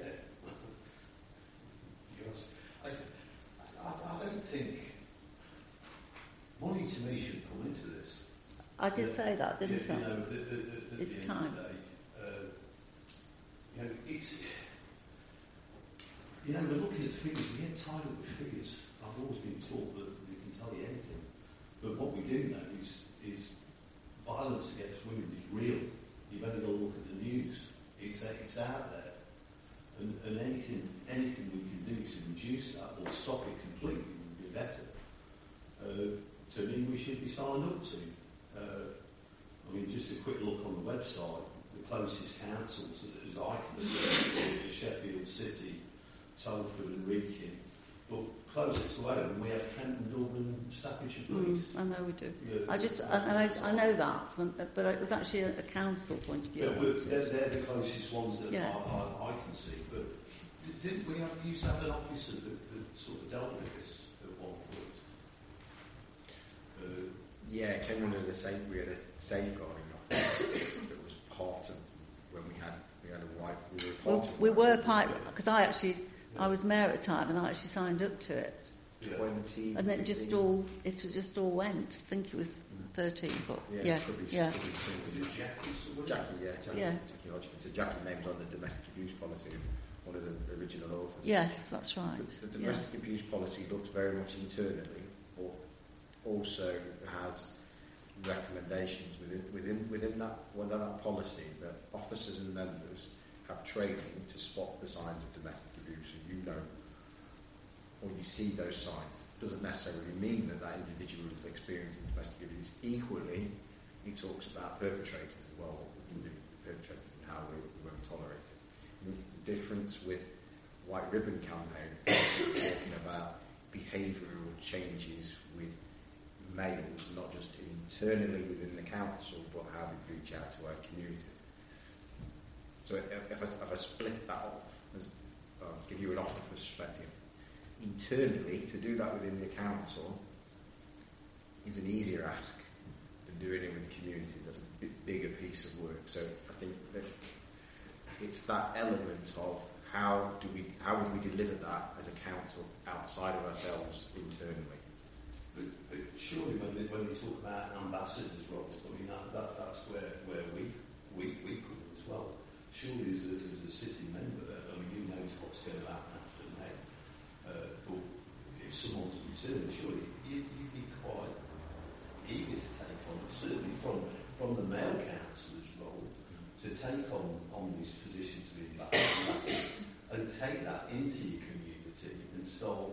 Yes. I, I, I don't think money to me should come into this. I did Yeah. say that, didn't yeah, I? You know, the, the, the, It's the time. Uh, you know, it's. You know, we're looking at figures. We get tied up with figures. I've always been taught that we can tell you anything, but what we do know is is violence against women is real. You've only got to look at the news. It's it's out there, and, and anything anything we can do to reduce that or stop it completely would be better. Uh, to me, we should be signed up to. Uh, I mean, just a quick look on the website. The closest councils, as I can see, are Sheffield City, Telford, and Wrekin. But closer to home, we have Trenton, Dove, and Staffordshire Police. Mm, I know we do. Yeah. I just, and I, I know that, but it was actually a, a council point of view. Yeah, but they're, they're the closest ones that Yeah. I, I, I can see. But d- didn't we have, used to have an officer that, that sort of dealt with this at one point? Uh, Yeah, it came under the same. We had a safeguarding officer that was part of when we had we had a white. We were part Well, of we white were ribbon. part, because I actually, I was mayor at the time and I actually signed up to it. yeah. Twenty. And then it just all, it just all went. I think it was thirteen, but Yeah, yeah, could be, yeah. Could be Was two. it Jackie? somebody? Jackie, yeah, Jackie, Yeah. Jackie Hodgkin. So Jackie's name's on the domestic abuse policy, one of the original authors. Yes, that's right. The, the Yeah. domestic abuse policy looks very much internally, but also has recommendations within within within that within that policy that officers and members have training to spot the signs of domestic abuse. So you know, or you see those signs. Doesn't necessarily mean that that individual is experiencing domestic abuse. Equally, he talks about perpetrators as well. What we can do with perpetrators and how we, we won't tolerate it. And the difference with White Ribbon Campaign, talking about behavioural changes with males, not just internally within the council, but how we reach out to our communities. So if, if, I, if I split that off, as, I'll give you an offer perspective. Internally, to do that within the council is an easier ask than doing it with communities. That's a bit bigger piece of work. So I think that it's that element of how do we, how would we deliver that as a council outside of ourselves internally. But, but surely when they, when they talk about ambassadors' roles, I mean, that, that, that's where, where we, we, we come as well. Surely as a, as a city member, I mean, who knows what's going to happen after May. Uh, but if someone's returned, surely you, you'd be quite eager to take on, certainly from, from the male councillor's role, to take on, on these positions of ambassadors and take that into your community and start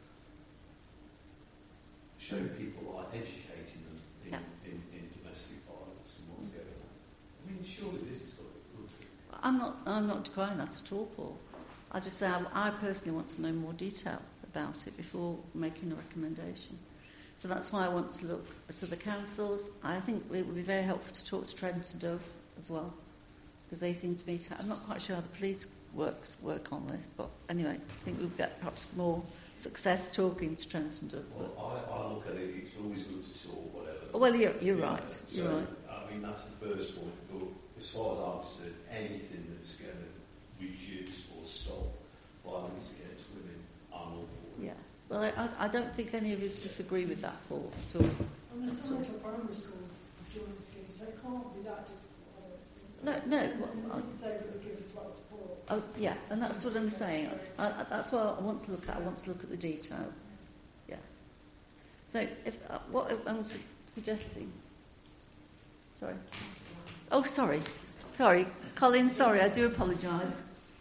show people, like educating them in, Yeah. in, in domestic violence and what's going on. I mean, surely this has got to be good. I'm not, I'm not decrying that at all, Paul. I just say I, I personally want to know more detail about it before making a recommendation. So that's why I want to look to the councils. I think it would be very helpful to talk to Trent and Dove as well, because they seem to me to. I'm not quite sure how the police works work on this, but anyway, I think we'll get perhaps more success talking to Trent and Dove. Well, I, I look at it, it's always good to talk, whatever. Well, you're, you're Yeah, right. So, You're right. I mean, that's the first point. But as far as I'm concerned, anything that's going to reduce or stop violence against women, I'm all for it. Yeah. Well, I, I don't think any of us disagree with that, Paul, at all. And there's some little primary schools have joined the scheme, so it can't be that difficult. No, no. Well, I'd say that would give us a lot of support. Oh, yeah, and that's what I'm saying. I, I, that's what I want to look at. I want to look at the detail. Yeah. So, if uh, what I'm su- suggesting. Sorry. Oh, sorry. Sorry, Colin. Sorry, I do apologise.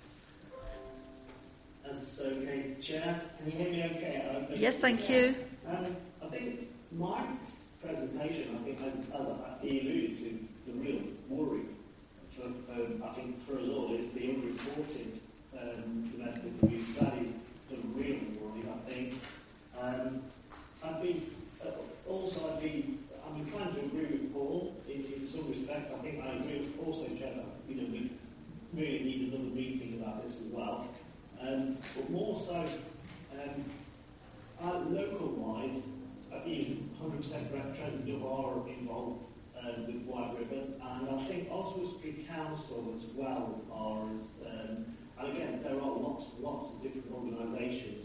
That's okay, Chair. Can you hear me okay? I, Yes, thank you. Um, I think Mike's presentation, I think, as, as he alluded to, the real worry for, for, I think, for us all is the unreported um, domestic abuse. That is the real worry, I think. Um, I'd be, uh, also, I'd be, I'm inclined to agree with Paul in, in some respects. I think I agree also, Chair, that, you know, we really need another meeting about this as well. Um, but more so, um, uh, local-wise, uh, even one hundred percent Trent and Dove are involved um, with White Ribbon, and I think Oswestry Council as well are. Um, and again, there are lots, lots of different organisations,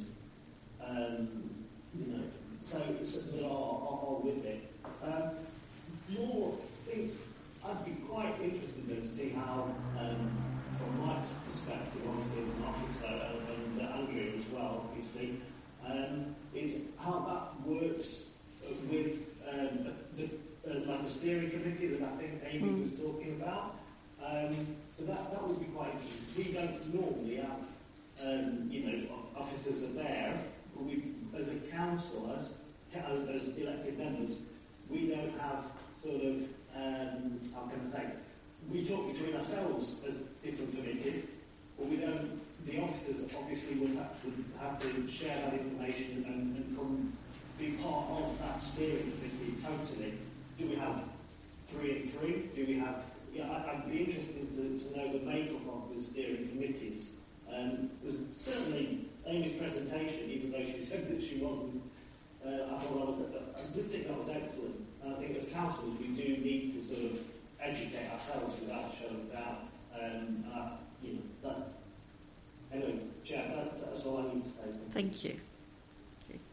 um, you know, so, so that are, are, are with it. Um, more, I think I'd be quite interested in to see how, um, from my perspective, obviously as an officer, and, and uh, Andrew as well, obviously, um, is how that works uh, with um, the, uh, like the steering committee that I think Amy mm. was talking about. Um, so that, that would be quite interesting. We don't normally have, um, you know, officers are there, but we, as a council, as, as, as elected members, we don't have sort of, um, how can I say, we talk between ourselves as different committees, but we don't, the officers obviously would have to, have to share that information and, and come be part of that steering committee totally. Do we have three and three? Do we have, yeah, I'd be interested to, to know the makeup of the steering committees. Um, because certainly Amy's presentation, even though she said that she wasn't, uh, I thought I was, I did think that was excellent. And I think as councillors we do need to sort of educate ourselves without a shadow of doubt. Um, and I, you know, that's, anyway, Chair, that's, that's all I need to say. Thank you. Thank you.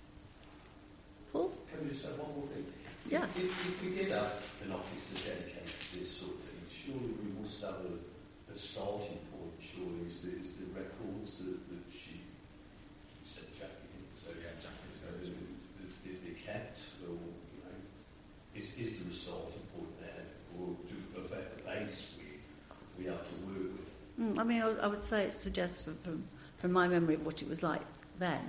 Paul? Can we just add one more thing? Yeah. If, if we did have an officer dedicated to this sort of thing, surely we must have a, a starting point, surely, is the, is the records that, that she said, Jackie, so yeah, exactly, so that they kept, or, you know, is, is there a starting point there, or do a better base we, we have to work with? Mm, I mean, I, I would say it suggests from, from, from my memory of what it was like then,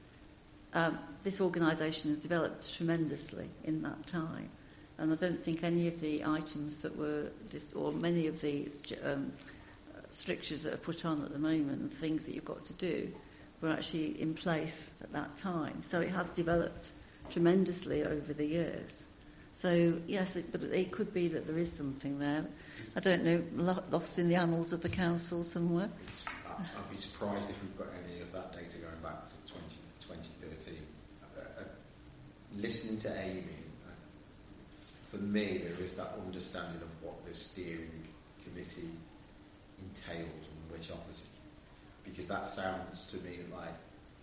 um, this organisation has developed tremendously in that time. And I don't think any of the items that were, dis- or many of the um, strictures that are put on at the moment, things that you've got to do, were actually in place at that time. So it has developed tremendously over the years. So, yes, it, but it could be that there is something there. I don't know, lo- lost in the annals of the council somewhere. It's, I'd be surprised if we've got any of that data going back to twenty, twenty thirteen. Uh, uh, listening to Amy, uh, for me, there is that understanding of what the steering committee entails and which officers. Because that sounds to me like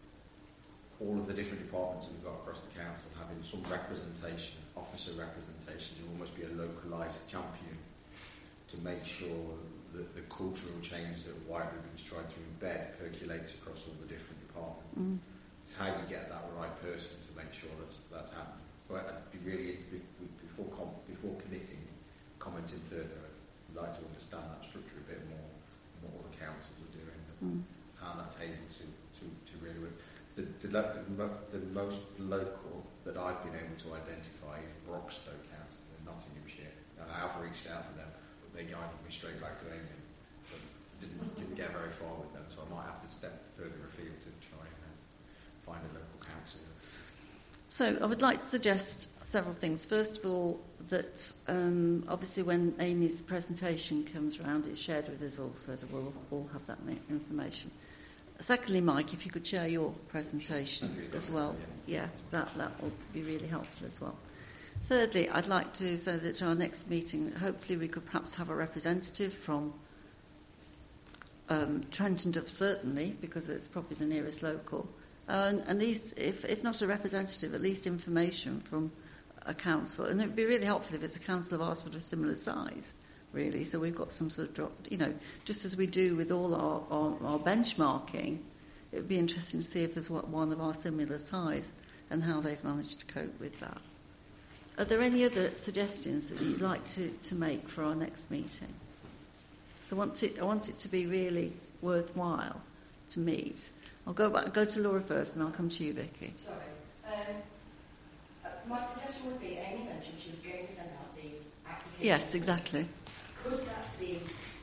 all of the different departments that we've got across the council having some representation, officer representation, to almost be a localised champion to make sure that the cultural change that White Ribbon's tried to embed percolates across all the different departments. Mm. It's how you get that right person to make sure that's, that's happening. So I'd be really, before com- before committing, commenting further, I'd like to understand that structure a bit more, and what all the councils are doing, and mm. how that's able to, to, to really work. The, the, the, the most local that I've been able to identify is Broxtowe Council in Nottinghamshire. And I have reached out to them, but they guided me straight back to England. So didn't, didn't get very far with them, so I might have to step further afield to try and uh, find a local council. So I would like to suggest several things. First of all, that um, obviously when Amy's presentation comes around, it's shared with us all, so that we'll all have that information. Secondly, Mike, if you could share your presentation as well. Yeah, that, that will be really helpful as well. Thirdly, I'd like to say that at our next meeting, hopefully we could perhaps have a representative from um, Trenton Duff certainly, because it's probably the nearest local. Uh, and at least, if, if not a representative, at least information from a council. And it would be really helpful if it's a council of our sort of similar size, really. So we've got some sort of drop, you know, just as we do with all our, our, our benchmarking, it would be interesting to see if there's one of our similar size and how they've managed to cope with that. Are there any other suggestions that you'd like to, to make for our next meeting? So I want it, I want it to be really worthwhile to meet. I'll go back, go to Laura first, and I'll come to you, Vicky. Sorry. Um, uh, my suggestion would be, Amy mentioned she was going to send out the application. Yes, exactly. Could that be,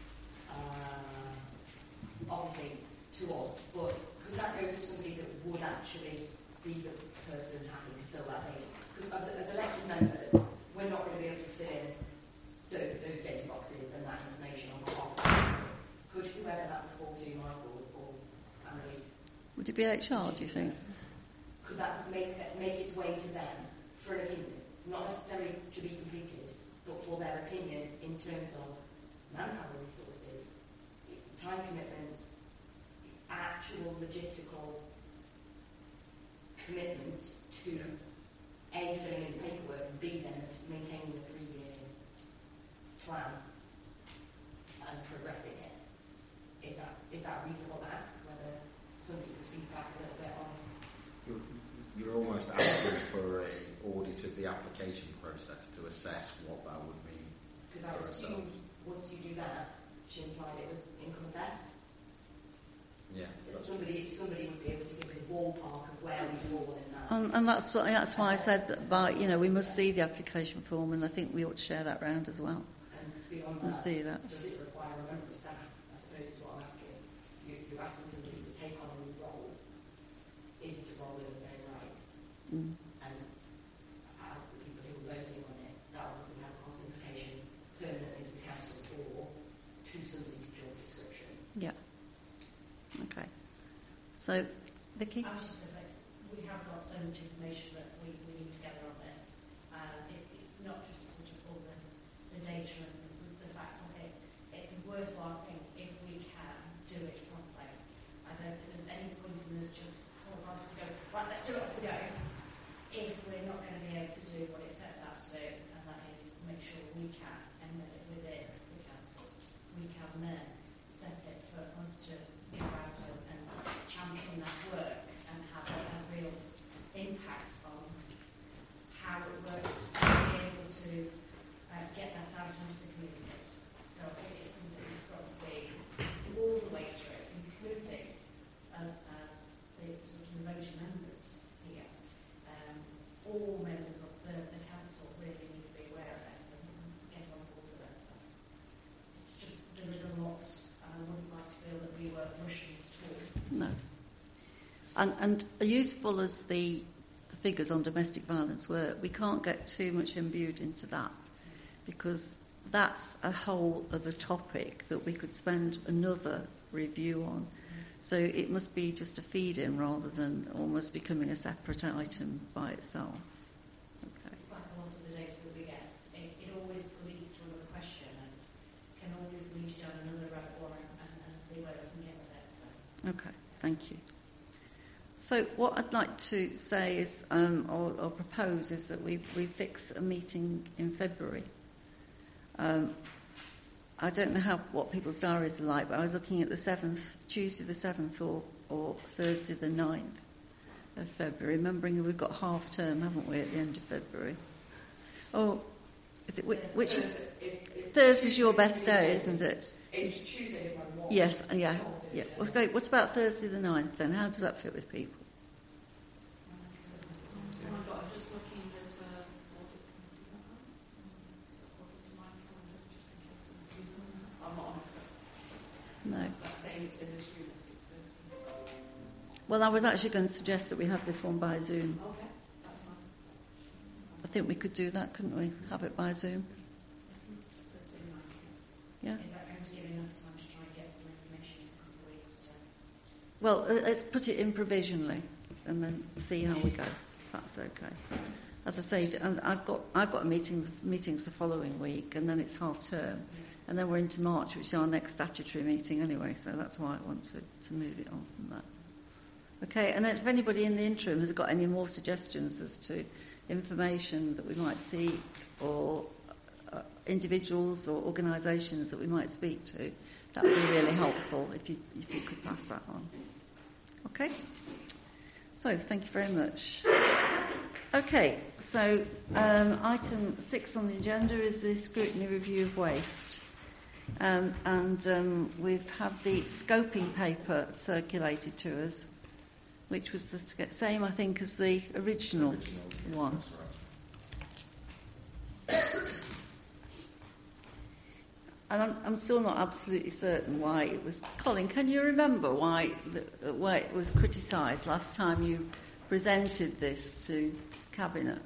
uh, obviously, to us, but could that go to somebody that would actually be the person happy to fill that data? Because as, as elected members, we're not going to be able to fill in those, those data boxes and that information on behalf of the council. Could whoever that would fall to, Michael or Emily? Would it be H R, do you think? Could that make, make its way to them for an opinion? Not necessarily to be completed, but for their opinion in terms of manpower resources, time commitments, actual logistical commitment to A, filling in the paperwork, and B, then maintaining the three-year plan and progressing it. Is that is that a reasonable ask? Whether somebody could feedback a little bit on? You're, you're almost asking for an audit of the application process to assess what that would mean. Because I assumed once you do that, she implied it was income assessed. Yeah. Somebody, somebody would be able to give us a ballpark of where we fall in that. And, and that's what, that's why I said that by, you know, we must see the application form, and I think we ought to share that round as well. And beyond and that, see that. Does it require a member of staff? I suppose is what I'm asking. You, you're asking somebody to take on a new role. Is it a role in its own right? Mm. And as the people who are voting on it, that obviously has a cost implication permanently to the council or to somebody's job description. Yeah. Okay. So, Vicky? I was just going to say, we have got so much information that we, we need to gather on this. Um, it, it's not just sort of all the, the data and the, the facts of it. It's a worthwhile thing if we can do it properly. I don't think there's any point in us just wholeheartedly go, right, let's do it, off we go. If we're not going to be able to do what it sets out to do, and that is make sure we can embed it within the council, we can then set it for us to go out and champion that work and have a, a real impact on how it works, be able to uh, get that out into the communities. So I think it's something that's got to be all the way through, including as, as the sort of voting members here. Um, all members of the, the council really need to be aware of it and get on board with it. So it's just, there is a lot. I wouldn't like to feel that we were rushing at all. No. And, and useful as the, the figures on domestic violence were, we can't get too much imbued into that because that's a whole other topic that we could spend another review on. So it must be just a feed-in rather than almost becoming a separate item by itself. Okay. It's like a lot of the data that we get. It, it always leads to another question and can always lead you down another rabbit hole and, and, and see where we can get with it. So. Okay, thank you. So what I'd like to say is, um, or, or propose, is that we, we fix a meeting in February. Um, I don't know how what people's diaries are like, but I was looking at the seventh, Tuesday the seventh, or, or Thursday the ninth of February, remembering we've got half term, haven't we, at the end of February? Oh, is it which, which is Thursday's your best day, isn't it? It's Tuesday is my one. Yes, yeah, yeah. What's great. What about Thursday the ninth then? How does that fit with people? Oh my God, I'm just looking, there's a I'm not on it. No. That's saying it's in this room at six thirty. Well, I was actually going to suggest that we have this one by Zoom. Okay, that's fine. I think we could do that, couldn't we? Have it by Zoom. Thursday night. Yeah. Is that going to give enough time to try and get some information in a couple of weeks? To... Well, uh, let's put it in provisionally and then see how we go. That's okay. As I say, th- and I've got I've got a meeting meetings the following week, and then it's half term. And then we're into March, which is our next statutory meeting anyway, so that's why I want to, to move it on from that. Okay, and then if anybody in the interim has got any more suggestions as to information that we might seek, or uh, individuals or organisations that we might speak to, that would be really helpful if you if you could pass that on. Okay? So, thank you very much. Okay, so um, item six on the agenda is the scrutiny review of waste. Um, and um, we've had the scoping paper circulated to us, which was the same, I think, as the original, original one. Right. And I'm, I'm still not absolutely certain why it was... Colin, can you remember why, the, why it was criticised last time you presented this to Cabinet?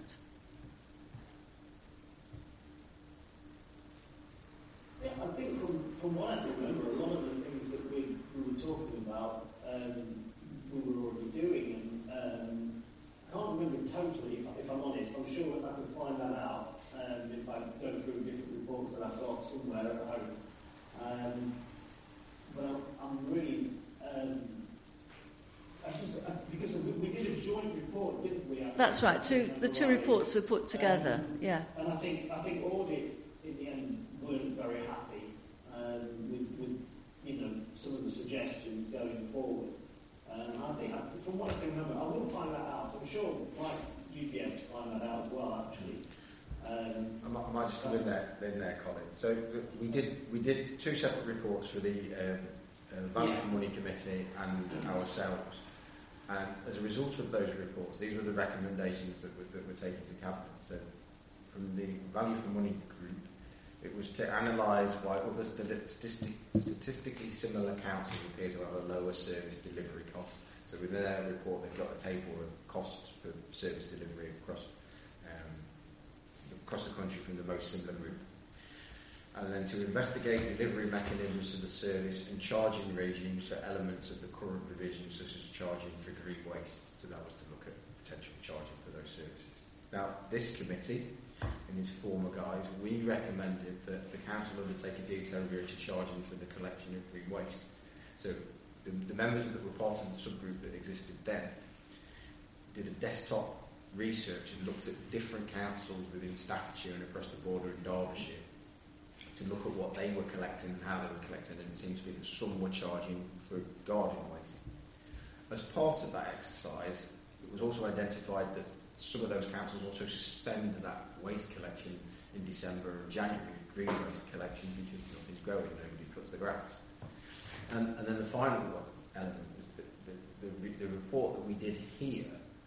Yeah, I think from, from what I can remember, a lot of the things that we, we were talking about um, we were already doing, and um, I can't remember totally, if, if I'm honest. I'm sure I can find that out um, if I go through different reports that I've got somewhere at home. Um, but I'm, I'm really... Um, I just, I, because we, we did a joint report, didn't we? That's right. Two, the two reports were put together. Um, yeah. And I think I think audit in the end weren't very happy um, with, with you know some of the suggestions going forward. Um, I think I, from what I can remember, I will find that out. I'm sure Mike, you'd be able to find that out as well. Actually. Um, I might, I might just come in there, in there, Colin. So the, we did we did two separate reports for the um, uh, Value yeah. for Money Committee and ourselves. And as a result of those reports, these were the recommendations that were, that were taken to Cabinet. So from the Value for Money group, it was to analyse why other statistic, statistically similar councils appear to have a lower service delivery cost. So within their report, they've got a table of costs per service delivery across um, across the country from the most similar group. And then to investigate delivery mechanisms of the service and charging regimes for elements of the current provisions, such as charging for green waste. So that was to look at potential charging for those services. Now, this committee, in its former guise, we recommended that the council undertake a detailed review to charging for the collection of green waste. So the, the members that were part of the subgroup that existed then did a desktop research and looked at different councils within Staffordshire and across the border in Derbyshire to look at what they were collecting and how they were collecting, and it seemed to be that some were charging for garden waste. As part of that exercise, it was also identified that some of those councils also suspend that waste collection in December and January, green waste collection, because nothing's growing, nobody cuts the grass. And, and then the final element was that the, the, the report that we did here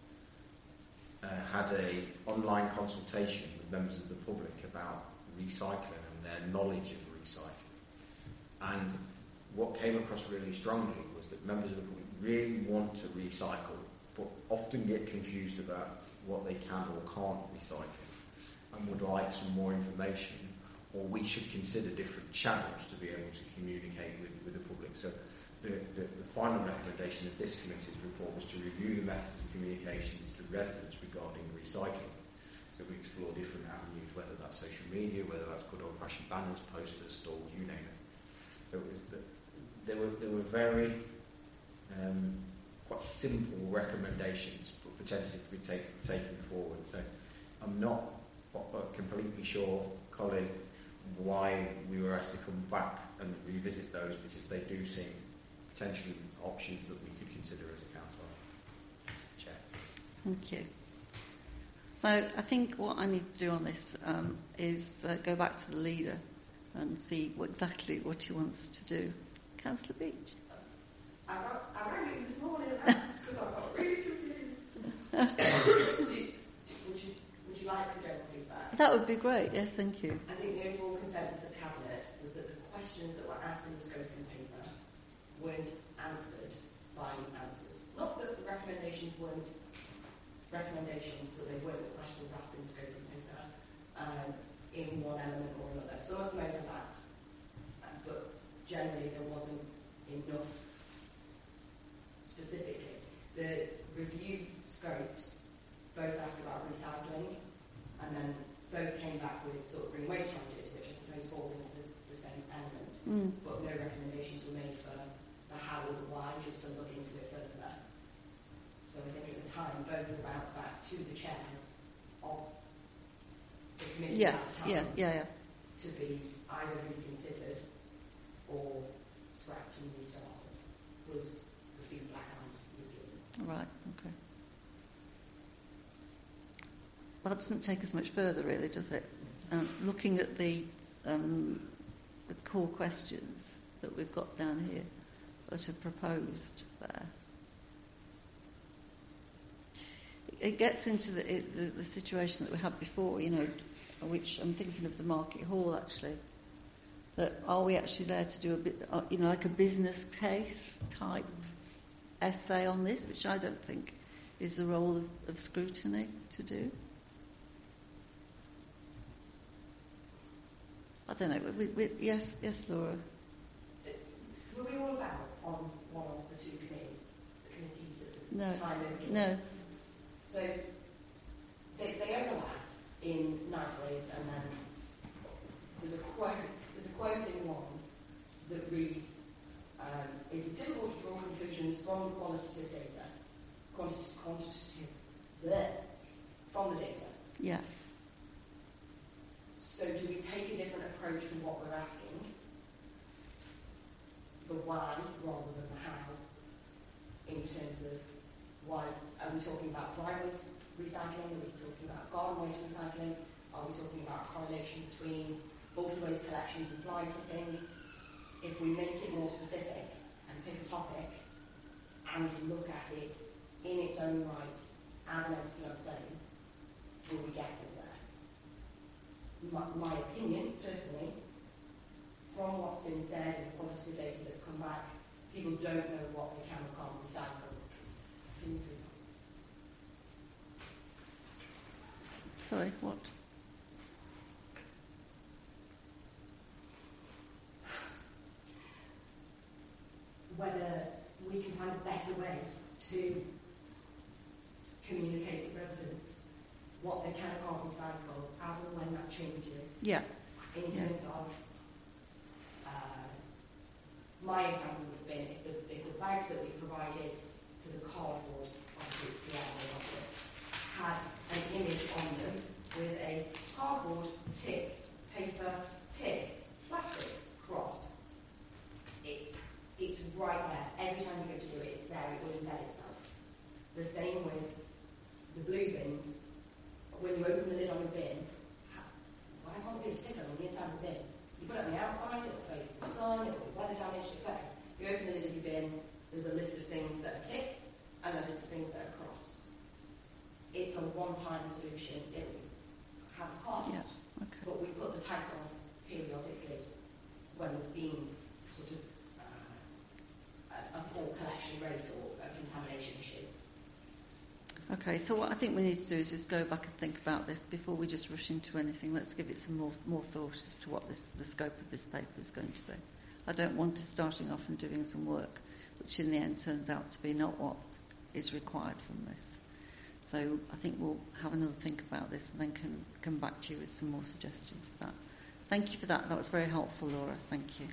uh, had a online consultation with members of the public about recycling and their knowledge of recycling. And what came across really strongly was that members of the public really want to recycle, but often get confused about what they can or can't recycle, and would like some more information, or we should consider different channels to be able to communicate with, with the public. So the, the, the final recommendation of this committee's report was to review the methods of communications to residents regarding recycling. So we explore different avenues, whether that's social media, whether that's good old-fashioned banners, posters, stalls, you name it. So it was the, there were there were very um, quite simple recommendations, but potentially to be take, taken forward. So I'm not completely sure, Colin, why we were asked to come back and revisit those, because they do seem potentially options that we could consider as a council. Chair. Thank you. So I think what I need to do on this um, is uh, go back to the leader and see what, exactly what he wants to do. Councillor Beach. I, got, I rang you this morning because I got really confused. do, do, would, you, would you like to go and feedback? That would be great, yes, thank you. I think the overall consensus of Cabinet was that the questions that were asked in the scoping paper weren't answered by answers. Not that the recommendations weren't recommendations, but they weren't the questions asked in the scoping paper um, in one element or another. Some of them overlapped, uh, but generally there wasn't enough specifically. The review scopes both ask about recycling, and then both came back with sort of green waste challenges, which I suppose falls into the, the same element, Mm. but no recommendations were made for the how or the why, just to look into it further. So I think at the time, both were bounced back to the chairs of the committee Yes, at the yeah, time yeah, yeah. to be either reconsidered or scrapped and restarted, was the feedback I was given. Right, okay. Well, that doesn't take us much further, really, does it? Um, looking at the, um, the core questions that we've got down here that are proposed there. It gets into the, it, the, the situation that we had before, you know, which I'm thinking of the Market Hall, actually. That are we actually there to do a bit, uh, you know, like a business case type essay on this, which I don't think is the role of, of scrutiny to do. I don't know. We, we, yes, yes, Laura. Were we all about on one of the two committees, the committees at the No. time? Of No. So they, they overlap in nice ways, and then there's a quote. There's a quote in one that reads, um, "It is difficult to draw conclusions from quantitative data, quantitative, quantitative, bleh, from the data." Yeah. So do we take a different approach to what we're asking? The why rather than the how, in terms of why are we talking about dry waste recycling? Are we talking about garden waste recycling? Are we talking about a correlation between bulky waste collections and fly tipping? If we make it more specific and pick a topic and look at it in its own right as an entity on its own, will we get it there? My, my opinion, personally, from what's been said and the quantitative data that's come back, people don't know what they can or can't recycle. Can you please ask? Sorry, what? Whether we can find a better way to communicate with residents what they can or can't recycle as and when that changes. Yeah. In Yeah. terms of, uh, my example would have been if the, if the bags that we provided for the cardboard, obviously it's the outdoor office, had an image on them with a cardboard tick, paper tick, plastic cross. It, it's right there. Every time you go to do it, it's there. It will embed itself. The same with the blue bins. When you open the lid on your bin, why can't there be a sticker on the inside of the bin? You put it on the outside, it'll fade with the sun, it'll be weather damaged, et cetera. You open the lid of your bin, there's a list of things that are tick and a list of things that are cross. It's a one-time solution. It will have a cost, Yeah. Okay. but we put the tags on periodically when there's been sort of uh, a, a poor collection rate or a contamination issue. Okay, so what I think we need to do is just go back and think about this before we just rush into anything. Let's give it some more, more thought as to what this, the scope of this paper is going to be. I don't want us starting off and doing some work which in the end turns out to be not what is required from this. So I think we'll have another think about this and then can come back to you with some more suggestions for that. Thank you for that. That was very helpful, Laura. Thank you.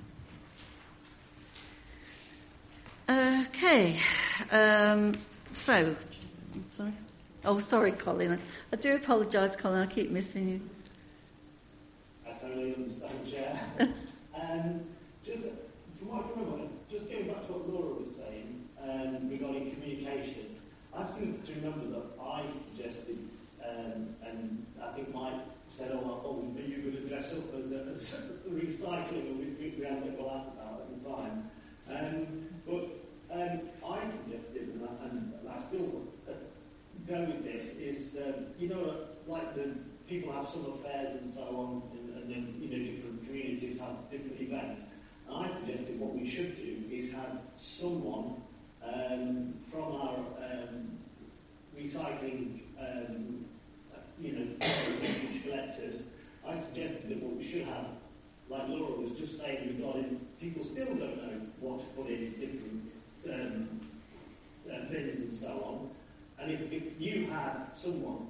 Okay, um, so... Sorry. Oh, sorry, Colin. I do apologise, Colin. I keep missing you. I totally understand, Chair. um, just from what I remember, just going back to what Laura was saying um, regarding communication, I seem to remember that I suggested, um, and I think Mike said, "Oh, oh are you going to dress up as, a, as recycling?" And we, we, we had a bit of a laugh about it at the time. Um, but um, I suggested, and I, and I still uh, go with this, is um, you know, like the people have summer fairs and so on, and, and then you know different communities have different events. And I suggested what we should do is have someone um, from our um, recycling, um, you know, refuge collectors. I suggested that what we should have, like Laura was just saying regarding people still don't know what to put in different um, uh, bins and so on. And if, if you had someone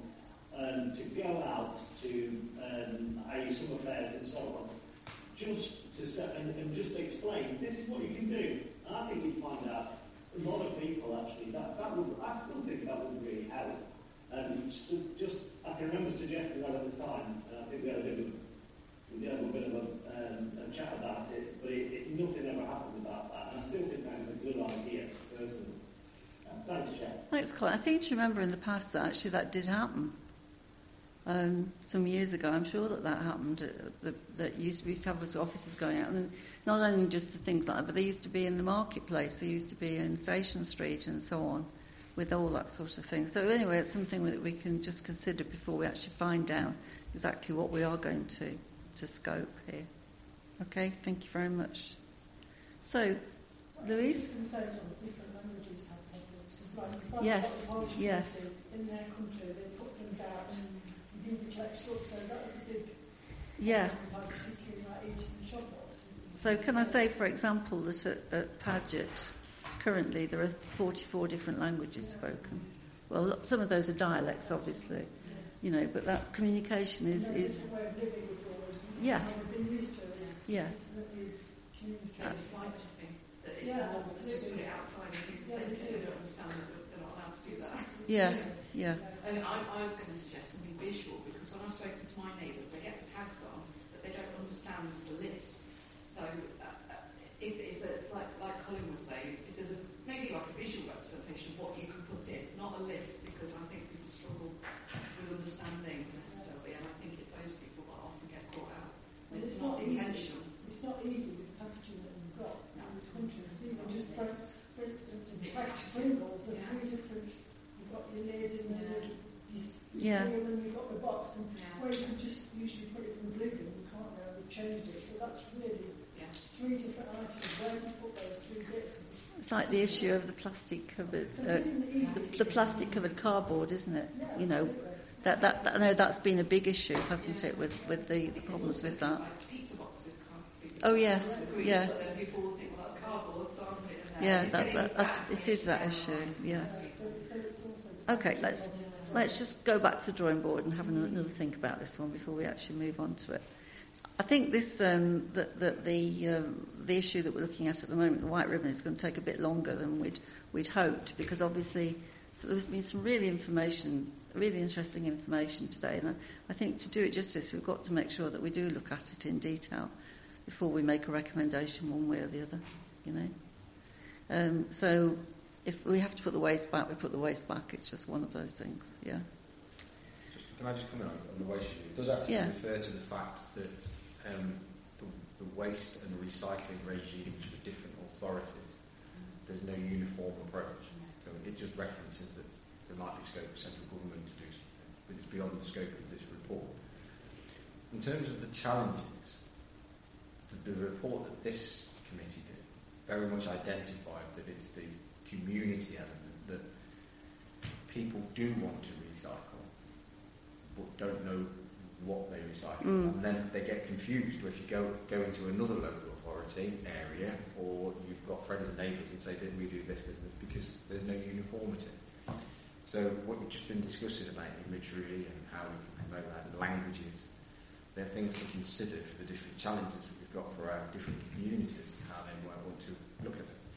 um, to go out to um, a summer fairs and so on, just to set, and, and just explain this is what you can do. And I think you'd find out a lot of people actually that that would. I still think that would really help. And um, just I can remember suggesting that at the time, and I think we had a bit of we had a bit of a, um, a chat about it, but it, it, nothing ever happened about that. And I still think that is a good idea, personally. Um, thanks, Chair. Thanks, Colin. I seem to remember in the past that actually that did happen. Um, some years ago, I'm sure that that happened. Uh, that, that used, we used to have those officers going out, and not only just to things like that, but they used to be in the marketplace, they used to be in Station Street and so on, with all that sort of thing. So anyway, it's something that we can just consider before we actually find out exactly what we are going to, to scope here. Okay, thank you very much. So, Louise? I was going to say sort of different languages have problems, because like if I've yes, got the Welsh yes. in their country, they put things out and you need to collect stuff, so that's a big yeah. problem, particularly like eating the shop box. So can I say, for example, that at, at Paget, currently there are forty-four different languages spoken. Well, some of those are dialects, obviously, you know, but that communication is... is yeah. Yeah. Yeah, so just put it outside and people say they don't understand that they're not allowed to do that. Yeah, yeah. And I, I was going to suggest something visual, because when I've spoken to my neighbours, they get the tags on, but they don't understand the list. So uh, if it's a, like, like Colin was saying, it is a, maybe like a visual representation of what you can put in, not a list, because I think people struggle with understanding necessarily, and I think it's those people that often get caught out. And it's, it's not, not intentional. Easy. It's not easy with the packaging that we've got in this country. Even just for, for instance, in packed Pringles, there are three different. You've got your lid and then there's you, you yeah. seal and you've got the box. And yeah. where you can just usually put it in the blue bin, you can't now. We've changed it, so that's really yeah. three different items. Where do you put those three bits? It's like the issue of the plastic covered, so uh, the, the plastic covered cardboard, isn't it? Yeah, you know, that, that that I know that's been a big issue, hasn't it, with with the, the problems with that. Pizza boxes can't be. Oh yes, yeah. But then people will think, well, that's cardboard, so I'm putting it in there. Yeah, that, that, that's, it is that issue. Yeah. Okay, let's let's just go back to the drawing board and have another think about this one before we actually move on to it. I think this um, that the the, um, the issue that we're looking at at the moment, the white ribbon, is going to take a bit longer than we'd we'd hoped, because obviously so there's been some really information, really interesting information today, and I, I think to do it justice, we've got to make sure that we do look at it in detail before we make a recommendation one way or the other. You know, um, so if we have to put the waste back, we put the waste back. It's just one of those things. Yeah. Just, can I just come in on, on the waste issue? It does actually yeah. refer to the fact that. Um, the, the waste and recycling regimes for different authorities, there's no uniform approach. So it just references that there might be scope for central government to do something, but it's beyond the scope of this report. In terms of the challenges, the, the report that this committee did very much identified that it's the community element, that people do want to recycle, but don't know what they recycle, mm. and then they get confused if you go go into another local authority area, or you've got friends and neighbours and say that we do this, this, this, because there's no uniformity. So what we've just been discussing about imagery and how we can promote that, and languages, they're things to consider for the different challenges that we've got for our different communities and how they might want to look at it.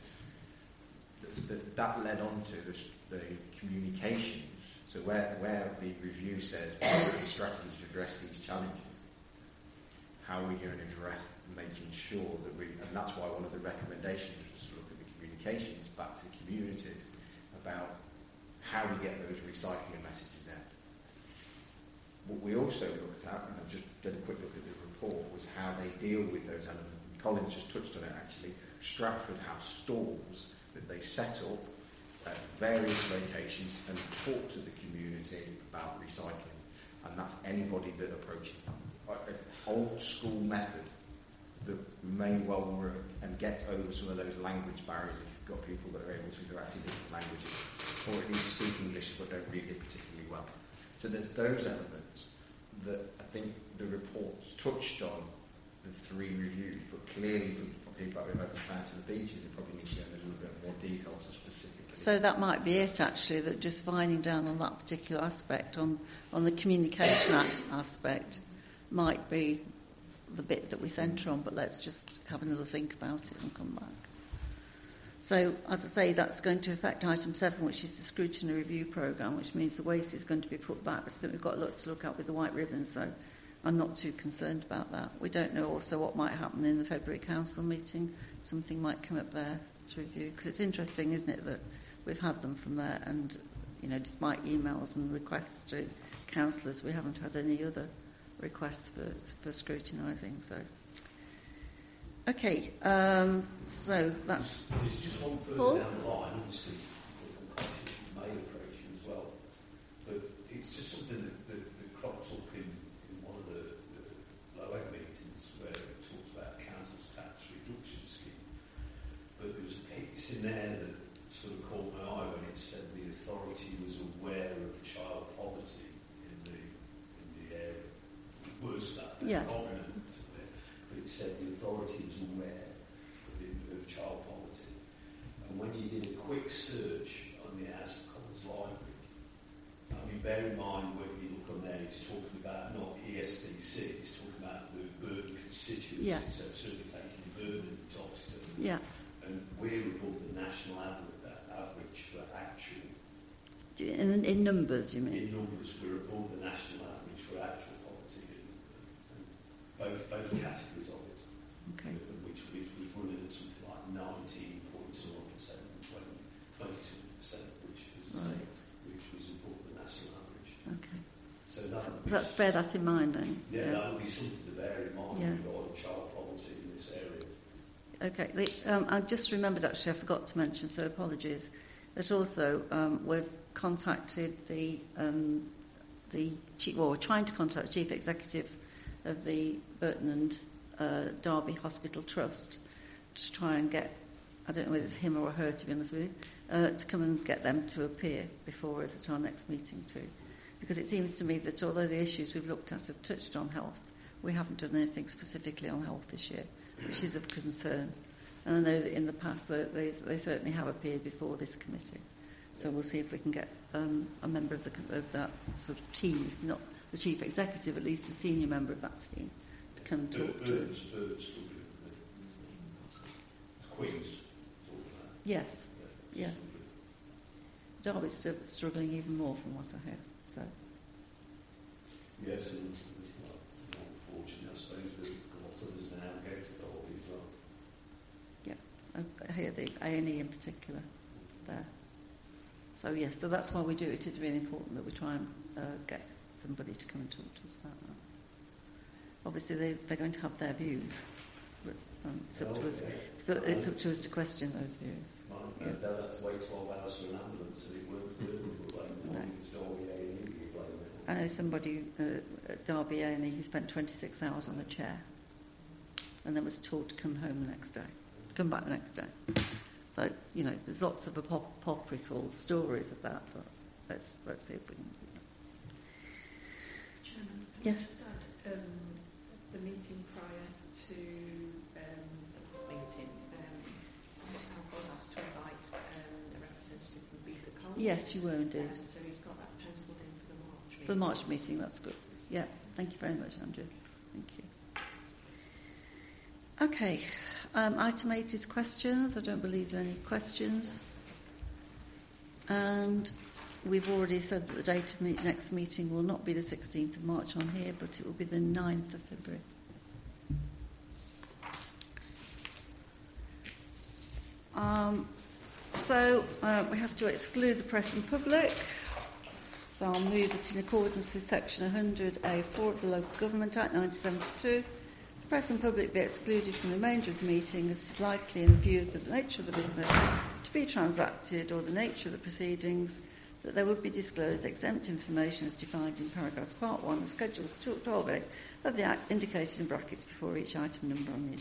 That, that led on to the, the communications. So where, where the review says, what is the strategy to address these challenges? How are we going to address making sure that we, and that's why one of the recommendations was to look at the communications back to the communities about how we get those recycling messages out. What we also looked at, and I just did a quick look at the report, was how they deal with those elements. Colin's just touched on it actually. Stratford have stalls that they set up at various locations and talk to the community about recycling, and that's anybody that approaches an old school method that may well work and gets over some of those language barriers if you've got people that are able to interact in different languages, or at least speak English but don't read it particularly well. So there's those elements that I think the report's touched on the three reviews, but clearly for people that we've opened out to the beaches, it probably needs to go into a little bit more detail to specific so that might be it, actually, that just finding down on that particular aspect, on, on the communication a- aspect, might be the bit that we centre on, but let's just have another think about it and come back. So, as I say, that's going to affect item seven, which is the scrutiny review programme, which means the waste is going to be put back. So we've got a lot to look at with the white ribbons, so I'm not too concerned about that. We don't know also what might happen in the February Council meeting. Something might come up there to review, because it's interesting, isn't it, that we've had them from there, and, you know, despite emails and requests to councillors, we haven't had any other requests for, for scrutinising, so... Okay, um, so that's... There's just one further Paul? down the line, obviously, I'm conscious you may approach you as well, but it's just something that, that, that cropped up in, in one of the, the low-end meetings where it talks about council's tax reduction scheme, but there was a piece in there that sort of caught my eye when it said the authority was aware of child poverty in the, in the area. It was that, Yeah. prominent. It said the authority is aware of, the, of child poverty. And when you did a quick search on the House of Commons Library, I mean, bear in mind when you look on there, it's talking about not E S B C, it's talking about the Burton constituency, Yeah. so certainly taking Burton and Toxton. Yeah. And we're above the national average, average for actual. Do you- In, in numbers, you mean? In numbers, we're above the national average for actual poverty. And, and both, both categories of it. Okay. Which, which was running at something like nineteen point seven percent and twenty, twenty-seven percent, which was Right. which was above the national average. Okay. So that So would be let's bear that in mind then. Yeah, that would be something to bear in mind Yeah. regarding child poverty in this area. Okay. The, um, I just remembered, actually, I forgot to mention, so apologies, that also um, we've contacted the, um, the chief, or we're trying to contact the chief executive of the Burton and uh, Derby Hospital Trust to try and get, I don't know whether it's him or her, to be honest with you, uh, to come and get them to appear before us at our next meeting too. Because it seems to me that although the issues we've looked at have touched on health, we haven't done anything specifically on health this year, which is of concern. And I know that in the past they, they, they certainly have appeared before this committee. So we'll see if we can get um, a member of, the, of that sort of team, if not the chief executive, at least a senior member of that team, to come and talk to us. Birds, Queens, Yes, yeah. Derby's still struggling even more from what I hear. So. Yes, and it's not, not unfortunate, I suppose, that a lot of us now go to Derby as well. Yeah, I hear the A and E in particular there. So yes, so that's why we do it. It's really important that we try and uh, get somebody to come and talk to us about that. Obviously, they, they're going to have their views, but um, it's up to us. It's up to us to question those views. Yeah. Don't have to wait twelve hours for an ambulance, and it won't do it. No. It's Derby A and E you blame it. I know somebody uh, at Derby A and E who spent twenty-six hours on a chair, and then was told to come home the next day, to come back the next day. So, you know, there's lots of apocryphal stories of that, but let's let's see if we can do that. Chairman, can Yeah. I just add, um, the meeting prior to um, this meeting, um, I was asked to invite um, a representative from Beaver College. Yes, you were indeed. Um, so he's got that penciled in for the March meeting. For the March meeting, that's good. Yeah, thank you very much, Andrew. Thank you. Okay, um, item eight is questions. I don't believe there are any questions. And we've already said that the date of meet, next meeting will not be the sixteenth of March on here, but it will be the ninth of February. Um, so uh, we have to exclude the press and public. So I'll move it in accordance with section one hundred A four of the Local Government Act nineteen seventy-two. The press and public be excluded from the remainder of the meeting as is likely in view of the nature of the business to be transacted or the nature of the proceedings that there would be disclosed exempt information as defined in paragraphs part one of Schedule twelve A of the Act indicated in brackets before each item number on the agenda.